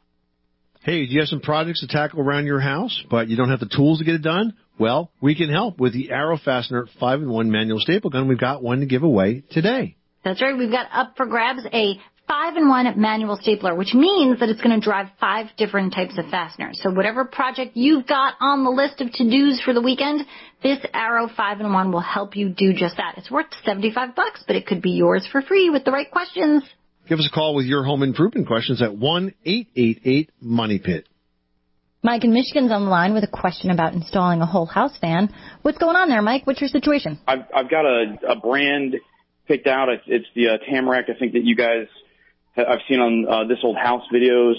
Hey, do you have some projects to tackle around your house, but you don't have the tools to get it done? Well, we can help with the Arrow Fastener 5-in-1 manual staple gun. We've got one to give away today. That's right. We've got up for grabs a 5-in-1 manual stapler, which means that it's going to drive 5 different types of fasteners. So whatever project you've got on the list of to-dos for the weekend, this Arrow 5-in-1 will help you do just that. It's worth $75, but it could be yours for free with the right questions. Give us a call with your home improvement questions at 1-888-MONEY-PIT. Mike in Michigan's on the line with a question about installing a whole house fan. What's going on there, Mike? What's your situation? I've got a brand picked out. It's the Tamarack, I think, that you guys I've seen on This Old House videos.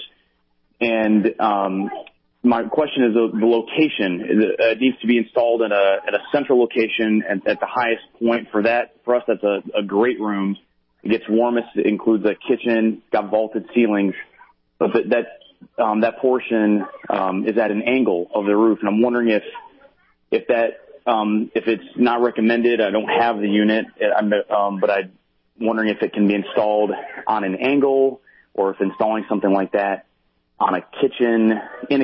And my question is the location. It needs to be installed at a central location at the highest point. For us, that's a great room. It gets warmest. It includes a kitchen, got vaulted ceilings, but that portion is at an angle of the roof, and I'm wondering if it's not recommended. I don't have the unit, but I'm wondering if it can be installed on an angle, or if installing something like that on a kitchen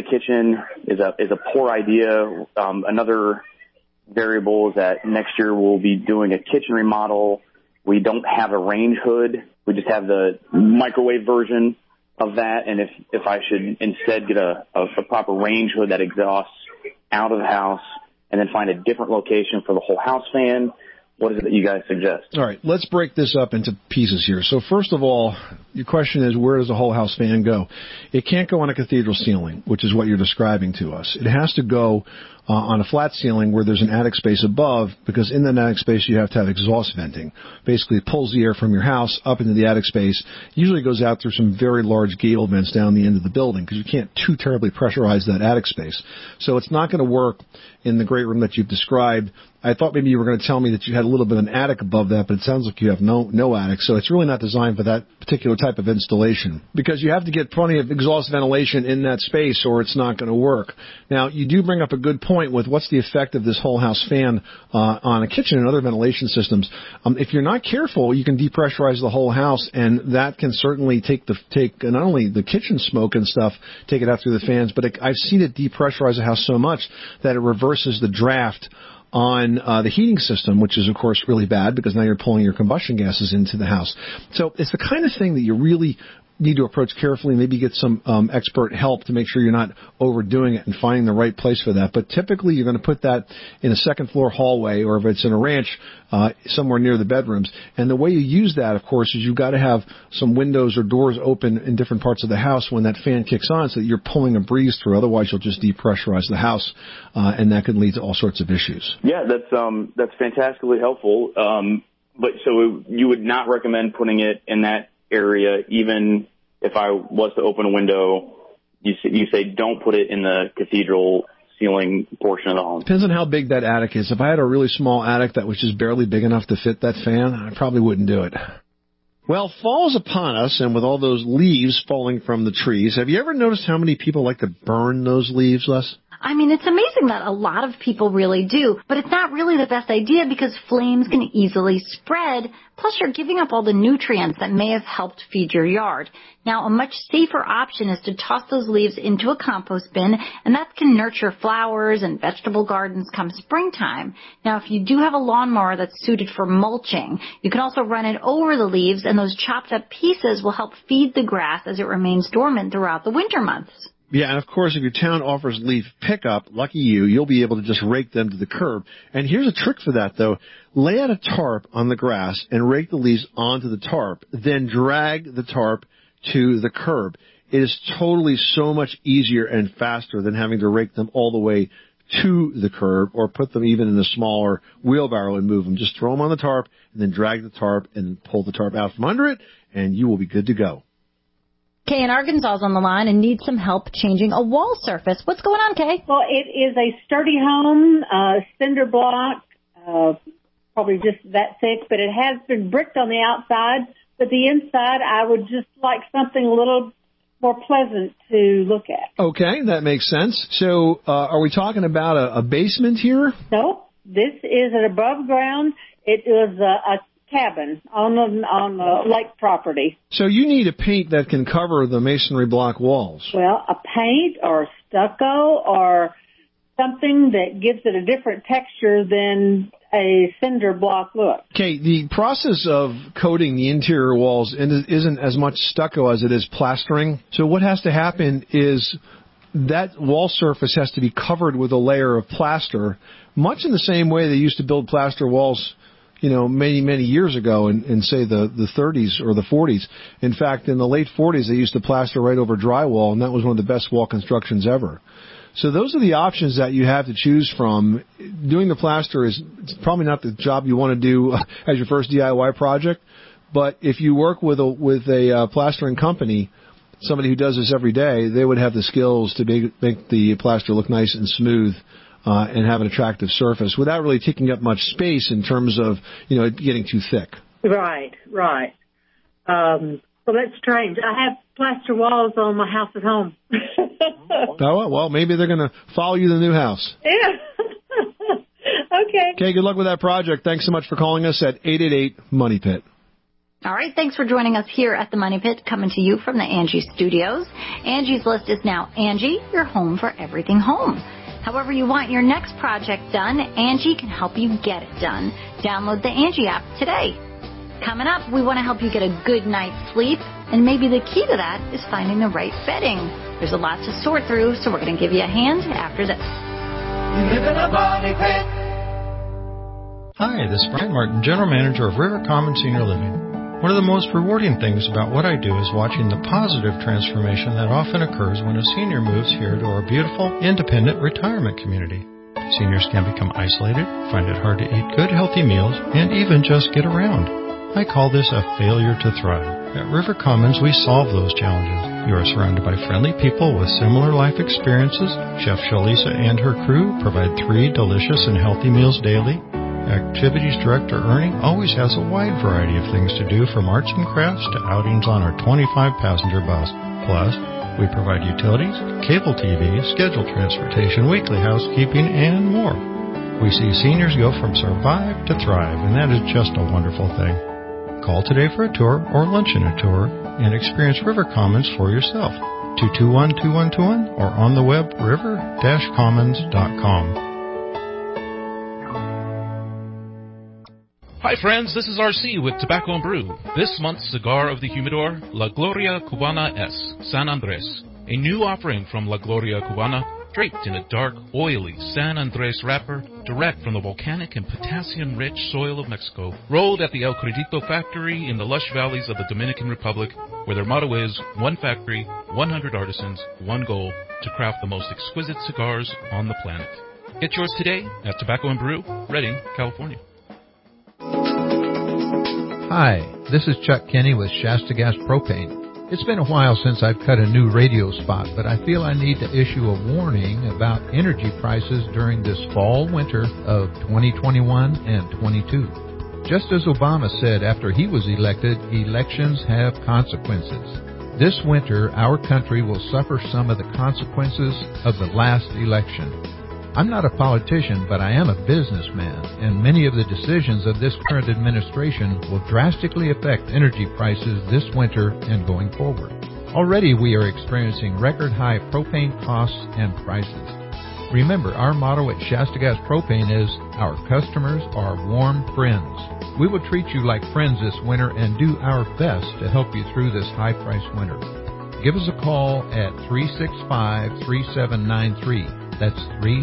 is a poor idea. Another variable is that next year we'll be doing a kitchen remodel. We don't have a range hood. We just have the microwave version of that. And if I should instead get a proper range hood that exhausts out of the house and then find a different location for the whole house fan, what is it that you guys suggest? All right, let's break this up into pieces here. So first of all, your question is, where does a whole house fan go? It can't go on a cathedral ceiling, which is what you're describing to us. It has to go on a flat ceiling where there's an attic space above, because in that attic space you have to have exhaust venting. Basically, it pulls the air from your house up into the attic space. Usually goes out through some very large gable vents down the end of the building, because you can't too terribly pressurize that attic space. So it's not going to work in the great room that you've described. I thought maybe you were going to tell me that you had a little bit of an attic above that, but it sounds like you have no attic. So it's really not designed for that particular type of installation, because you have to get plenty of exhaust ventilation in that space or it's not going to work. Now, you do bring up a good point with what's the effect of this whole house fan on a kitchen and other ventilation systems. If you're not careful, you can depressurize the whole house, and that can certainly take not only the kitchen smoke and stuff, take it out through the fans, but I've seen it depressurize a house so much that it reverses the draft on the heating system, which is, of course, really bad, because now you're pulling your combustion gases into the house. So it's the kind of thing that you really need to approach carefully, maybe get some expert help to make sure you're not overdoing it and finding the right place for that. But typically you're going to put that in a second floor hallway, or if it's in a ranch, somewhere near the bedrooms. And the way you use that, of course, is you've got to have some windows or doors open in different parts of the house when that fan kicks on, so that you're pulling a breeze through. Otherwise, you'll just depressurize the house, and that could lead to all sorts of issues. Yeah, that's fantastically helpful. But so you would not recommend putting it in that area, even if I was to open a window. You say don't put it in the cathedral ceiling portion of the home. Depends on how big that attic is. If I had a really small attic that was just barely big enough to fit that fan, I probably wouldn't do it. Well, fall's upon us, and with all those leaves falling from the trees, have you ever noticed how many people like to burn those leaves, Les? I mean, it's amazing that a lot of people really do, but it's not really the best idea because flames can easily spread. Plus, you're giving up all the nutrients that may have helped feed your yard. Now, a much safer option is to toss those leaves into a compost bin, and that can nurture flowers and vegetable gardens come springtime. Now, if you do have a lawnmower that's suited for mulching, you can also run it over the leaves, and those chopped up pieces will help feed the grass as it remains dormant throughout the winter months. Yeah, and of course, if your town offers leaf pickup, lucky you, you'll be able to just rake them to the curb. And here's a trick for that, though. Lay out a tarp on the grass and rake the leaves onto the tarp, then drag the tarp to the curb. It is totally so much easier and faster than having to rake them all the way to the curb or put them even in a smaller wheelbarrow and move them. Just throw them on the tarp and then drag the tarp and pull the tarp out from under it, and you will be good to go. Kay in Arkansas is on the line and needs some help changing a wall surface. What's going on, Kay? Well, it is a sturdy home, cinder block, probably just that thick, but it has been bricked on the outside. But the inside, I would just like something a little more pleasant to look at. Okay, that makes sense. So are we talking about a basement here? No, this is an above ground. It is a cabin on the lake property. So you need a paint that can cover the masonry block walls. Well, a paint or stucco or something that gives it a different texture than a cinder block look. Okay, the process of coating the interior walls isn't as much stucco as it is plastering. So what has to happen is that wall surface has to be covered with a layer of plaster, much in the same way they used to build plaster walls, you know, many, many years ago in say, the 30s or the 40s. In fact, in the late 40s, they used to plaster right over drywall, and that was one of the best wall constructions ever. So those are the options that you have to choose from. Doing the plaster is probably not the job you want to do as your first DIY project, but if you work with a plastering company, somebody who does this every day, they would have the skills to make the plaster look nice and smooth and have an attractive surface without really taking up much space in terms of, you know, getting too thick. Right. Well, that's strange. I have plaster walls on my house at home. Oh, well, maybe they're going to follow you to the new house. Yeah. Okay. Okay, good luck with that project. Thanks so much for calling us at 888-MONEY-PIT. All right, thanks for joining us here at the Money Pit, coming to you from the Angie Studios. Angie's List is now Angie, your home for everything home. However you want your next project done, Angie can help you get it done. Download the Angie app today. Coming up, we want to help you get a good night's sleep, and maybe the key to that is finding the right bedding. There's a lot to sort through, so we're going to give you a hand after this. You live in a Money Pit. Hi, this is Brian Martin, General Manager of River Commons Senior Living. One of the most rewarding things about what I do is watching the positive transformation that often occurs when a senior moves here to our beautiful, independent retirement community. Seniors can become isolated, find it hard to eat good, healthy meals, and even just get around. I call this a failure to thrive. At River Commons, we solve those challenges. You are surrounded by friendly people with similar life experiences. Chef Shalisa and her crew provide 3 delicious and healthy meals daily. Activities Director Ernie always has a wide variety of things to do, from arts and crafts to outings on our 25-passenger bus. Plus, we provide utilities, cable TV, scheduled transportation, weekly housekeeping, and more. We see seniors go from survive to thrive, and that is just a wonderful thing. Call today for a tour or lunch and a tour and experience River Commons for yourself. 221-2121 or on the web river-commons.com. Hi friends, this is RC with Tobacco and Brew. This month's cigar of the humidor, La Gloria Cubana S. San Andres. A new offering from La Gloria Cubana, draped in a dark, oily San Andres wrapper, direct from the volcanic and potassium-rich soil of Mexico. Rolled at the El Credito factory in the lush valleys of the Dominican Republic, where their motto is, 1 factory, 100 artisans, 1 goal, to craft the most exquisite cigars on the planet. Get yours today at Tobacco and Brew, Redding, California. Hi, this is Chuck Kenny with Shasta Gas Propane. It's been a while since I've cut a new radio spot, but I feel I need to issue a warning about energy prices during this fall-winter of 2021 and 22. Just as Obama said after he was elected, elections have consequences. This winter, our country will suffer some of the consequences of the last election. I'm not a politician, but I am a businessman, and many of the decisions of this current administration will drastically affect energy prices this winter and going forward. Already we are experiencing record high propane costs and prices. Remember, our motto at Shasta Gas Propane is, our customers are warm friends. We will treat you like friends this winter and do our best to help you through this high-priced winter. Give us a call at 365-3793. That's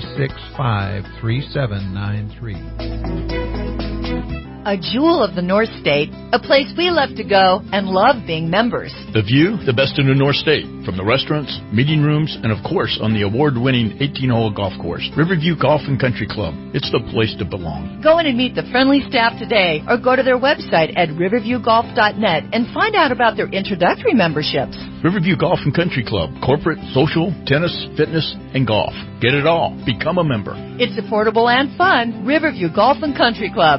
365-3793. A jewel of the North State, a place we love to go and love being members. The view, the best in the North State, from the restaurants, meeting rooms, and of course on the award-winning 18-hole golf course, Riverview Golf and Country Club. It's the place to belong. Go in and meet the friendly staff today or go to their website at riverviewgolf.net and find out about their introductory memberships. Riverview Golf and Country Club, corporate, social, tennis, fitness, and golf. Get it all. Become a member. It's affordable and fun. Riverview Golf and Country Club.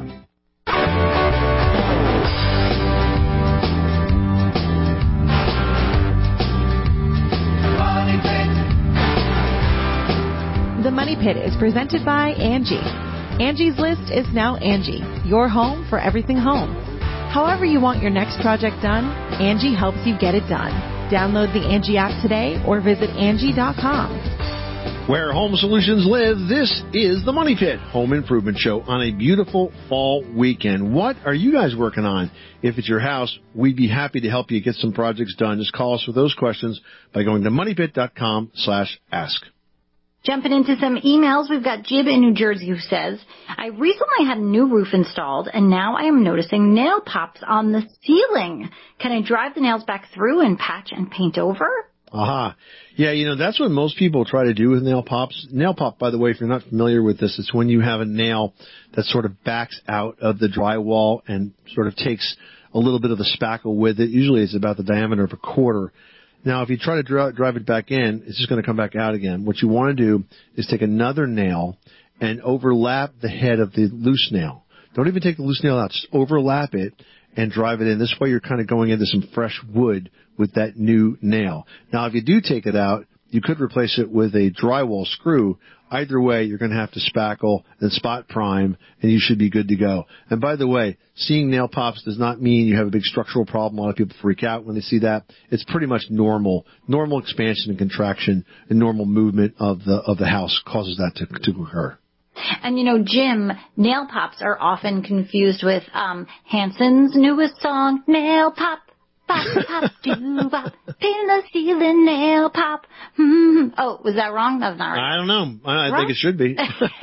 The Money Pit is presented by Angie. Angie's List is now Angie, your home for everything home. However you want your next project done, Angie helps you get it done. Download the Angie app today or visit Angie.com. Where home solutions live, this is the Money Pit Home Improvement Show on a beautiful fall weekend. What are you guys working on? If it's your house, we'd be happy to help you get some projects done. Just call us with those questions by going to moneypit.com/ask. Jumping into some emails, we've got Jib in New Jersey who says, I recently had a new roof installed, and now I am noticing nail pops on the ceiling. Can I drive the nails back through and patch and paint over? Aha. Yeah, that's what most people try to do with nail pops. Nail pop, by the way, if you're not familiar with this, it's when you have a nail that sort of backs out of the drywall and sort of takes a little bit of the spackle with it. Usually it's about the diameter of a quarter. Now, if you try to drive it back in, it's just going to come back out again. What you want to do is take another nail and overlap the head of the loose nail. Don't even take the loose nail out. Just overlap it and drive it in. This way you're kind of going into some fresh wood with that new nail. Now, if you do take it out, you could replace it with a drywall screw. Either way, you're going to have to spackle and spot prime, and you should be good to go. And by the way, seeing nail pops does not mean you have a big structural problem. A lot of people freak out when they see that. It's pretty much normal. Normal expansion and contraction and normal movement of the house causes that to occur. And Jim, nail pops are often confused with Hanson's newest song, Nail Pop. Pop, pop, do pop, pin the ceiling, nail pop. Oh, was that wrong? That was not right. I don't know. I think it should be.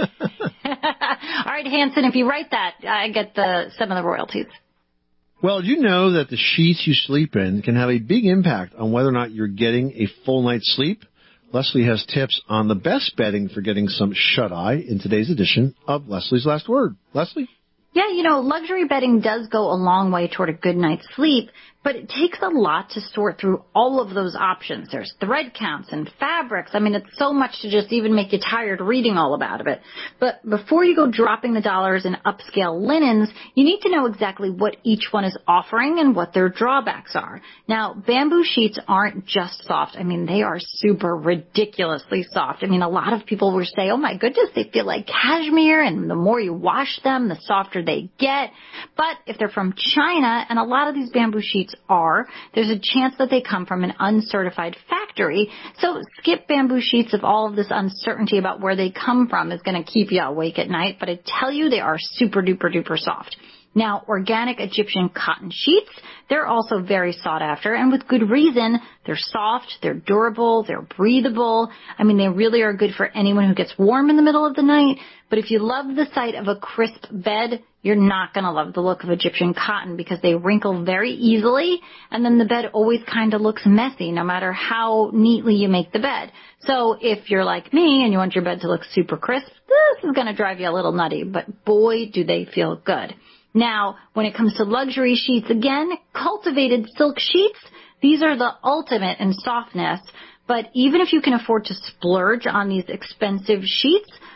All right, Hanson, if you write that, I get some of the royalties. Well, did you know that the sheets you sleep in can have a big impact on whether or not you're getting a full night's sleep? Leslie has tips on the best bedding for getting some shut-eye in today's edition of Leslie's Last Word. Leslie? Yeah, luxury bedding does go a long way toward a good night's sleep, but it takes a lot to sort through all of those options. There's thread counts and fabrics. I mean, it's so much to just even make you tired reading all about it. But before you go dropping the dollars in upscale linens, you need to know exactly what each one is offering and what their drawbacks are. Now, bamboo sheets aren't just soft. I mean, they are super ridiculously soft. I mean, a lot of people will say, oh my goodness, they feel like cashmere, and the more you wash them, the softer they get. But if they're from China, and a lot of these bamboo sheets there's a chance that they come from an uncertified factory. So skip bamboo sheets if all of this uncertainty about where they come from is going to keep you awake at night. But I tell you, they are super duper duper soft. Now, organic Egyptian cotton sheets, they're also very sought after, and with good reason. They're soft, they're durable, they're breathable. I mean, they really are good for anyone who gets warm in the middle of the night. But if you love the sight of a crisp bed, you're not going to love the look of Egyptian cotton because they wrinkle very easily, and then the bed always kind of looks messy no matter how neatly you make the bed. So if you're like me and you want your bed to look super crisp, this is going to drive you a little nutty, but boy, do they feel good. Now, when it comes to luxury sheets, again, cultivated silk sheets, these are the ultimate in softness. But even if you can afford to splurge on these expensive sheets,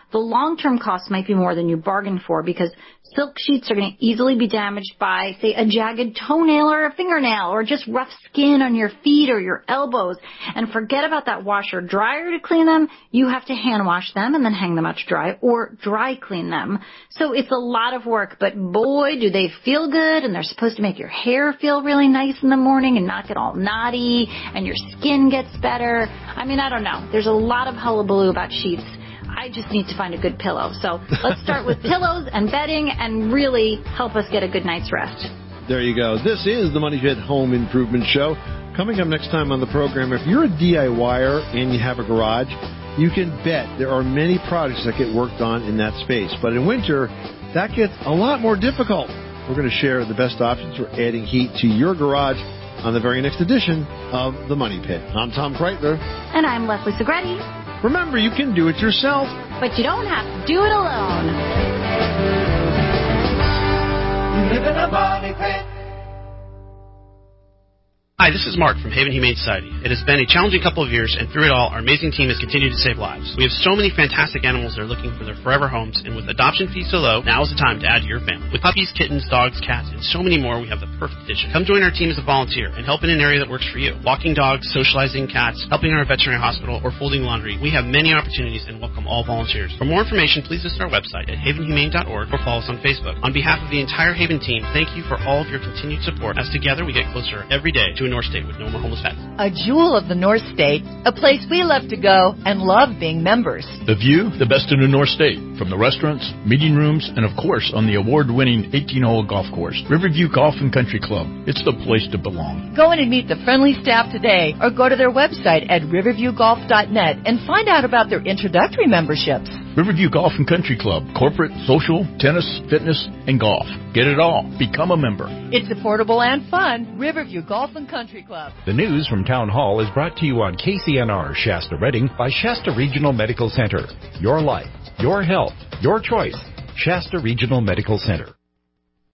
the long-term cost might be more than you bargained for because silk sheets are going to easily be damaged by, say, a jagged toenail or a fingernail or just rough skin on your feet or your elbows. And forget about that washer dryer to clean them. You have to hand wash them and then hang them out to dry or dry clean them. So it's a lot of work, but boy, do they feel good, and they're supposed to make your hair feel really nice in the morning and not get all knotty, and your skin gets better. I mean, I don't know. There's a lot of hullabaloo about sheets. I just need to find a good pillow. So let's start with pillows and bedding and really help us get a good night's rest. There you go. This is the Money Pit Home Improvement Show. Coming up next time on the program, if you're a DIYer and you have a garage, you can bet there are many projects that get worked on in that space. But in winter, that gets a lot more difficult. We're going to share the best options for adding heat to your garage on the very next edition of The Money Pit. I'm Tom Kreitler. And I'm Leslie Segretti. Remember, you can do it yourself. But you don't have to do it alone. You live in a money pit. Hi, this is Mark from Haven Humane Society. It has been a challenging couple of years, and through it all, our amazing team has continued to save lives. We have so many fantastic animals that are looking for their forever homes, and with adoption fees so low, now is the time to add to your family. With puppies, kittens, dogs, cats, and so many more, we have the perfect addition. Come join our team as a volunteer and help in an area that works for you. Walking dogs, socializing cats, helping our veterinary hospital, or folding laundry. We have many opportunities and welcome all volunteers. For more information, please visit our website at havenhumane.org or follow us on Facebook. On behalf of the entire Haven team, thank you for all of your continued support, as together we get closer every day to a North State with no more homeless pets. A jewel of the North State, a place we love to go and love being members. The view, the best in the North State, from the restaurants, meeting rooms, and of course on the award-winning 18-hole golf course, Riverview Golf and Country Club. It's the place to belong. Go in and meet the friendly staff today or go to their website at riverviewgolf.net and find out about their introductory memberships. Riverview Golf and Country Club, corporate, social, tennis, fitness, and golf. Get it all. Become a member. It's affordable and fun. Riverview Golf and Country Club. The news from Town Hall is brought to you on KCNR Shasta Redding by Shasta Regional Medical Center. Your life, your health, your choice. Shasta Regional Medical Center.